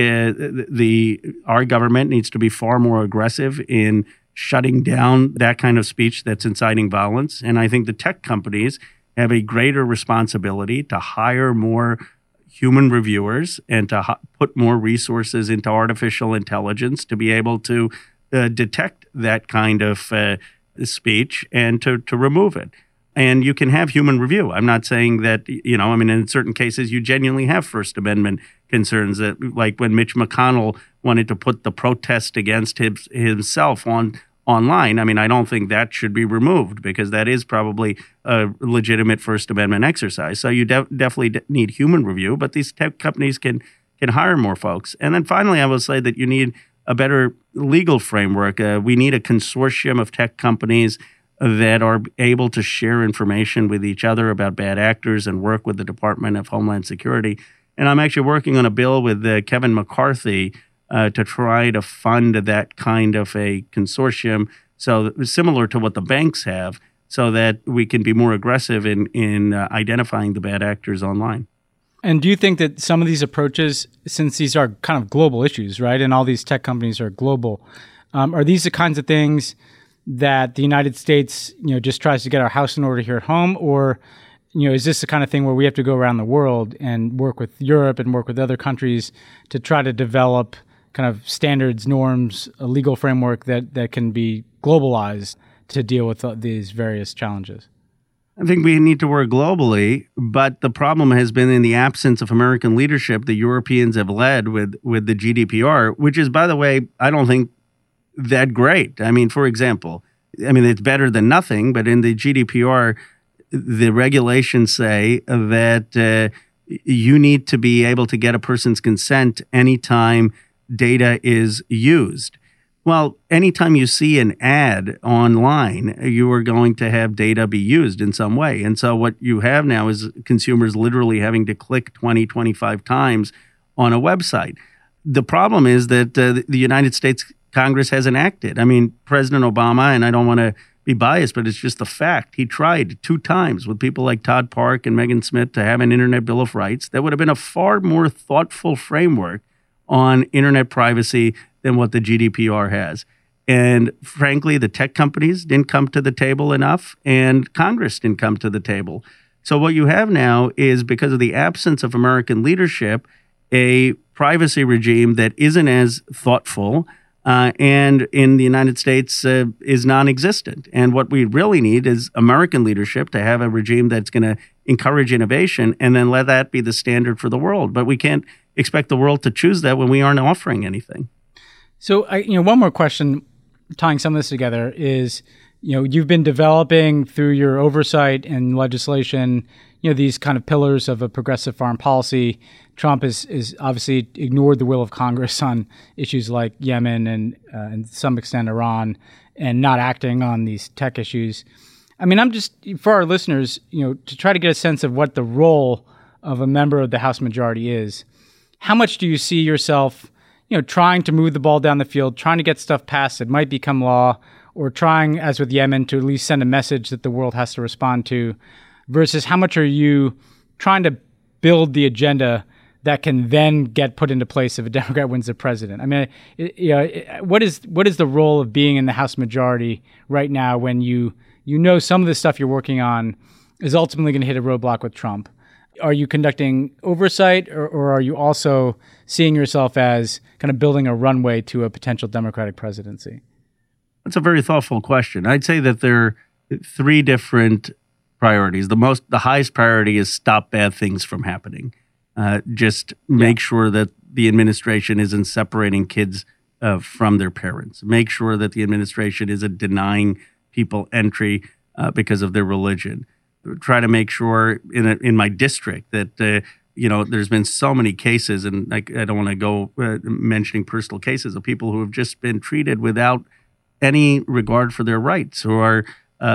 our government needs to be far more aggressive in shutting down that kind of speech that's inciting violence. And I think the tech companies have a greater responsibility to hire more human reviewers and to put more resources into artificial intelligence to be able to detect that kind of speech and to remove it. And you can have human review. I'm not saying that, in certain cases, you genuinely have First Amendment concerns, that, like when Mitch McConnell wanted to put the protest against himself online. I mean, I don't think that should be removed, because that is probably a legitimate First Amendment exercise. So you definitely need human review, but these tech companies can hire more folks. And then finally, I will say that you need a better legal framework. We need a consortium of tech companies that are able to share information with each other about bad actors and work with the Department of Homeland Security. And I'm actually working on a bill with Kevin McCarthy to try to fund that kind of a consortium, so similar to what the banks have, so that we can be more aggressive in identifying the bad actors online. And do you think that some of these approaches, since these are kind of global issues, right, and all these tech companies are global, are these the kinds of things that the United States, just tries to get our house in order here at home, or is this the kind of thing where we have to go around the world and work with Europe and work with other countries to try to develop kind of standards, norms, a legal framework that can be globalized to deal with these various challenges? I think we need to work globally, but the problem has been in the absence of American leadership. The Europeans have led with the GDPR, which is, by the way, I don't think that great. I mean, for example, it's better than nothing, but in the GDPR, the regulations say that you need to be able to get a person's consent anytime data is used. Well, anytime you see an ad online, you are going to have data be used in some way. And so what you have now is consumers literally having to click 20, 25 times on a website. The problem is that the United States Congress hasn't acted. I mean, President Obama, and I don't want to be biased, but it's just a fact. He tried 2 times with people like Todd Park and Megan Smith to have an Internet Bill of Rights. That would have been a far more thoughtful framework on Internet privacy than what the GDPR has. And frankly, the tech companies didn't come to the table enough, and Congress didn't come to the table. So what you have now is, because of the absence of American leadership, a privacy regime that isn't as thoughtful and in the United States is non-existent. And what we really need is American leadership to have a regime that's going to encourage innovation and then let that be the standard for the world. But we can't expect the world to choose that when we aren't offering anything. So, one more question, tying some of this together, is, you've been developing through your oversight and legislation, these kind of pillars of a progressive foreign policy. Trump is obviously ignored the will of Congress on issues like Yemen and to some extent Iran, and not acting on these tech issues. I mean, I'm just, for our listeners, to try to get a sense of what the role of a member of the House majority is. How much do you see yourself trying to move the ball down the field, trying to get stuff passed that might become law, or trying, as with Yemen, to at least send a message that the world has to respond to, versus how much are you trying to build the agenda that can then get put into place if a Democrat wins the president? I mean, what is the role of being in the House majority right now when you some of the stuff you're working on is ultimately going to hit a roadblock with Trump? Are you conducting oversight, or are you also seeing yourself as kind of building a runway to a potential Democratic presidency? That's a very thoughtful question. I'd say that there are 3 different priorities. The highest priority is stop bad things from happening. Just make sure that the administration isn't separating kids from their parents. Make sure that the administration isn't denying people entry because of their religion. Try to make sure in my district that there's been so many cases, and I don't want to go mentioning personal cases of people who have just been treated without any regard for their rights, who are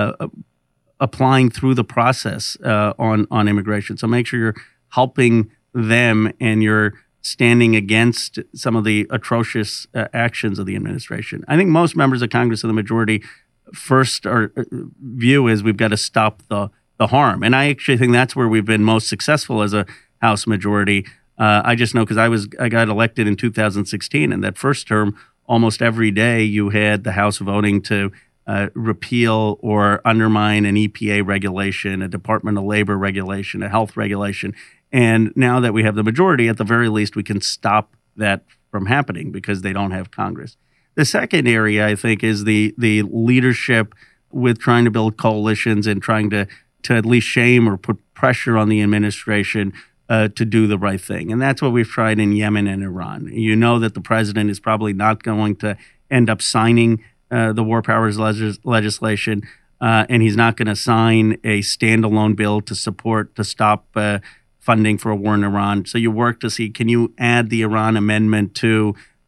applying through the process on immigration. So make sure you're helping them and you're standing against some of the atrocious actions of the administration. I think most members of Congress and the majority first view is we've got to stop the harm. And I actually think that's where we've been most successful as a House majority. I just know because I got elected in 2016, and that first term, almost every day you had the House voting to repeal or undermine an EPA regulation, a Department of Labor regulation, a health regulation. And now that we have the majority, at the very least, we can stop that from happening because they don't have Congress. The second area, I think, is the leadership with trying to build coalitions and trying to at least shame or put pressure on the administration to do the right thing. And that's what we've tried in Yemen and Iran. You know that the president is probably not going to end up signing the war powers legislation, and he's not going to sign a standalone bill to stop funding for a war in Iran. So you work to see, can you add the Iran amendment to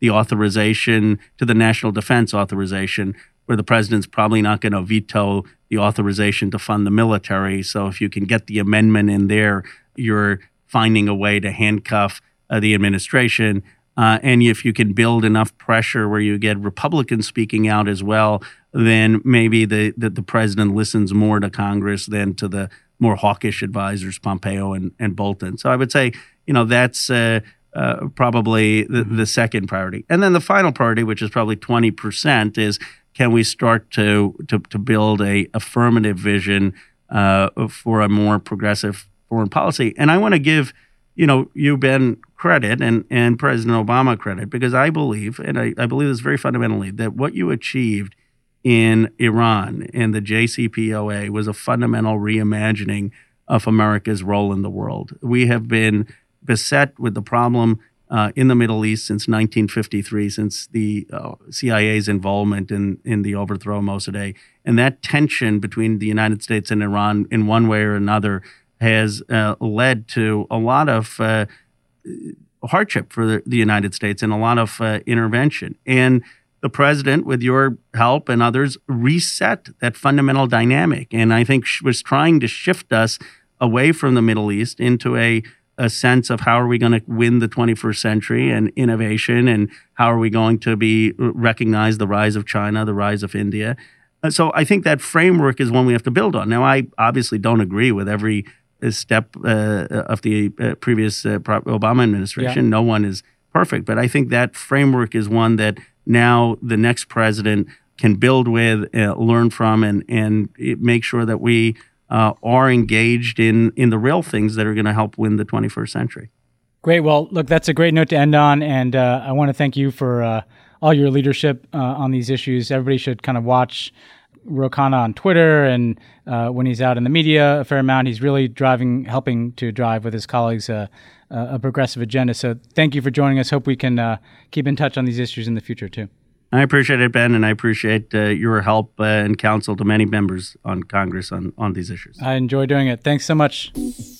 the authorization, to the national defense authorization, where the president's probably not going to veto the authorization to fund the military. So if you can get the amendment in there, you're finding a way to handcuff the administration. And if you can build enough pressure where you get Republicans speaking out as well, then maybe the president listens more to Congress than to the more hawkish advisors, Pompeo and Bolton. So I would say, that's probably the second priority. And then the final priority, which is probably 20%, is can we start to build a affirmative vision for a more progressive foreign policy? And I want to give you, Ben, credit and President Obama credit, because I believe, and I believe this very fundamentally, that what you achieved in Iran and the JCPOA was a fundamental reimagining of America's role in the world. We have been beset with the problem in the Middle East since 1953, since the CIA's involvement in the overthrow of Mossadegh. And that tension between the United States and Iran in one way or another has led to a lot of hardship for the United States and a lot of intervention. And the president, with your help and others, reset that fundamental dynamic. And I think was trying to shift us away from the Middle East into a sense of how are we going to win the 21st century and innovation, and how are we going to recognize the rise of China, the rise of India. So I think that framework is one we have to build on. Now, I obviously don't agree with every step of the previous Obama administration. Yeah. No one is perfect, but I think that framework is one that now the next president can build with, learn from, and make sure that we are engaged in the real things that are going to help win the 21st century. Great. Well, look, that's a great note to end on, and I want to thank you for all your leadership on these issues. Everybody should kind of watch Ro Khanna on Twitter, and when he's out in the media a fair amount, he's really helping to drive with his colleagues a progressive agenda. So thank you for joining us. Hope we can keep in touch on these issues in the future too. I appreciate it, Ben, and I appreciate your help and counsel to many members on Congress on these issues. I enjoy doing it. Thanks so much.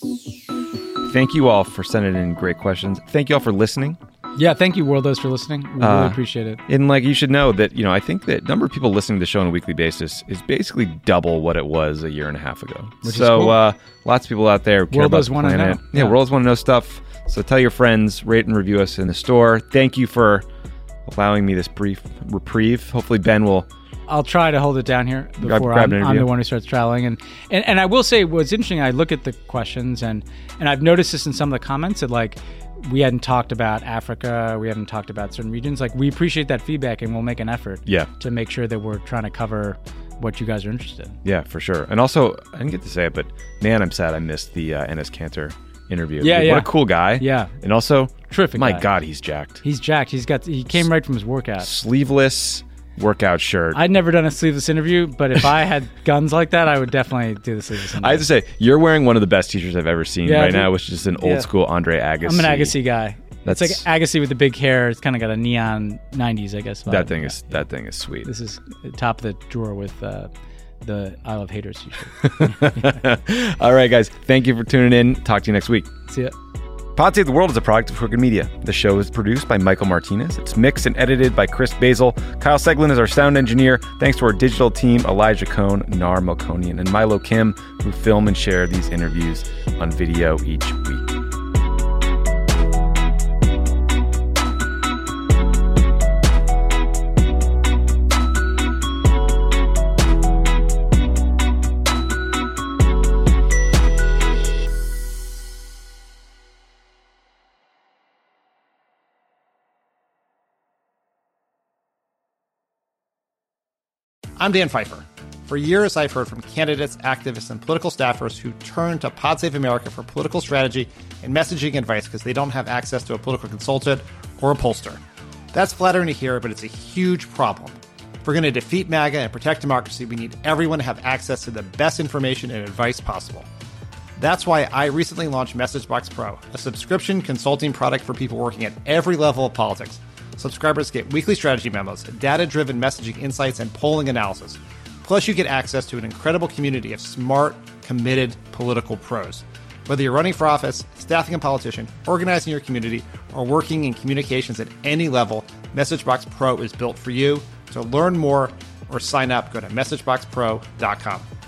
Thank you all for sending in great questions. Thank you all for listening. Yeah, thank you, Worldos, for listening. We really appreciate it. And you should know that, I think that number of people listening to the show on a weekly basis is basically double what it was a year and a half ago. Which is cool. Lots of people out there care about the planet. Yeah, Worldos want to know stuff. So tell your friends, rate and review us in the store. Thank you for allowing me this brief reprieve. Hopefully Ben will... I'll try to hold it down here before I'm the one who starts traveling. And I will say, what's interesting, I look at the questions, and I've noticed this in some of the comments that we hadn't talked about Africa, we haven't talked about certain regions. We appreciate that feedback, and we'll make an effort to make sure that we're trying to cover what you guys are interested in. Yeah, for sure. And also, I didn't get to say it, but man, I'm sad I missed the Enes Kanter interview. Yeah, What a cool guy. Yeah. And also, terrific my guy. God, he's jacked. He's jacked. He came right from his workout. Sleeveless workout shirt. I'd never done a sleeveless interview, but if I had guns like that, I would definitely do the sleeveless interview. I have to say, you're wearing one of the best t-shirts I've ever seen now, which is an old school Andre Agassi. I'm an Agassi guy. It's like Agassi with the big hair. It's kind of got a neon 90s, I guess. That thing is sweet. This is top of the drawer with the I Love Haters t-shirt. All right, guys. Thank you for tuning in. Talk to you next week. See ya. Pod Save the World is a product of Crooked Media. The show is produced by Michael Martinez. It's mixed and edited by Chris Basil. Kyle Seglin is our sound engineer. Thanks to our digital team, Elijah Cohn, Nar Melkonian, and Milo Kim, who film and share these interviews on video each week. I'm Dan Pfeiffer. For years, I've heard from candidates, activists, and political staffers who turn to Pod Save America for political strategy and messaging advice because they don't have access to a political consultant or a pollster. That's flattering to hear, but it's a huge problem. If we're going to defeat MAGA and protect democracy, we need everyone to have access to the best information and advice possible. That's why I recently launched MessageBox Pro, a subscription consulting product for people working at every level of politics. Subscribers get weekly strategy memos, data-driven messaging insights, and polling analysis. Plus, you get access to an incredible community of smart, committed political pros. Whether you're running for office, staffing a politician, organizing your community, or working in communications at any level, MessageBox Pro is built for you. To learn more or sign up, go to MessageBoxPro.com.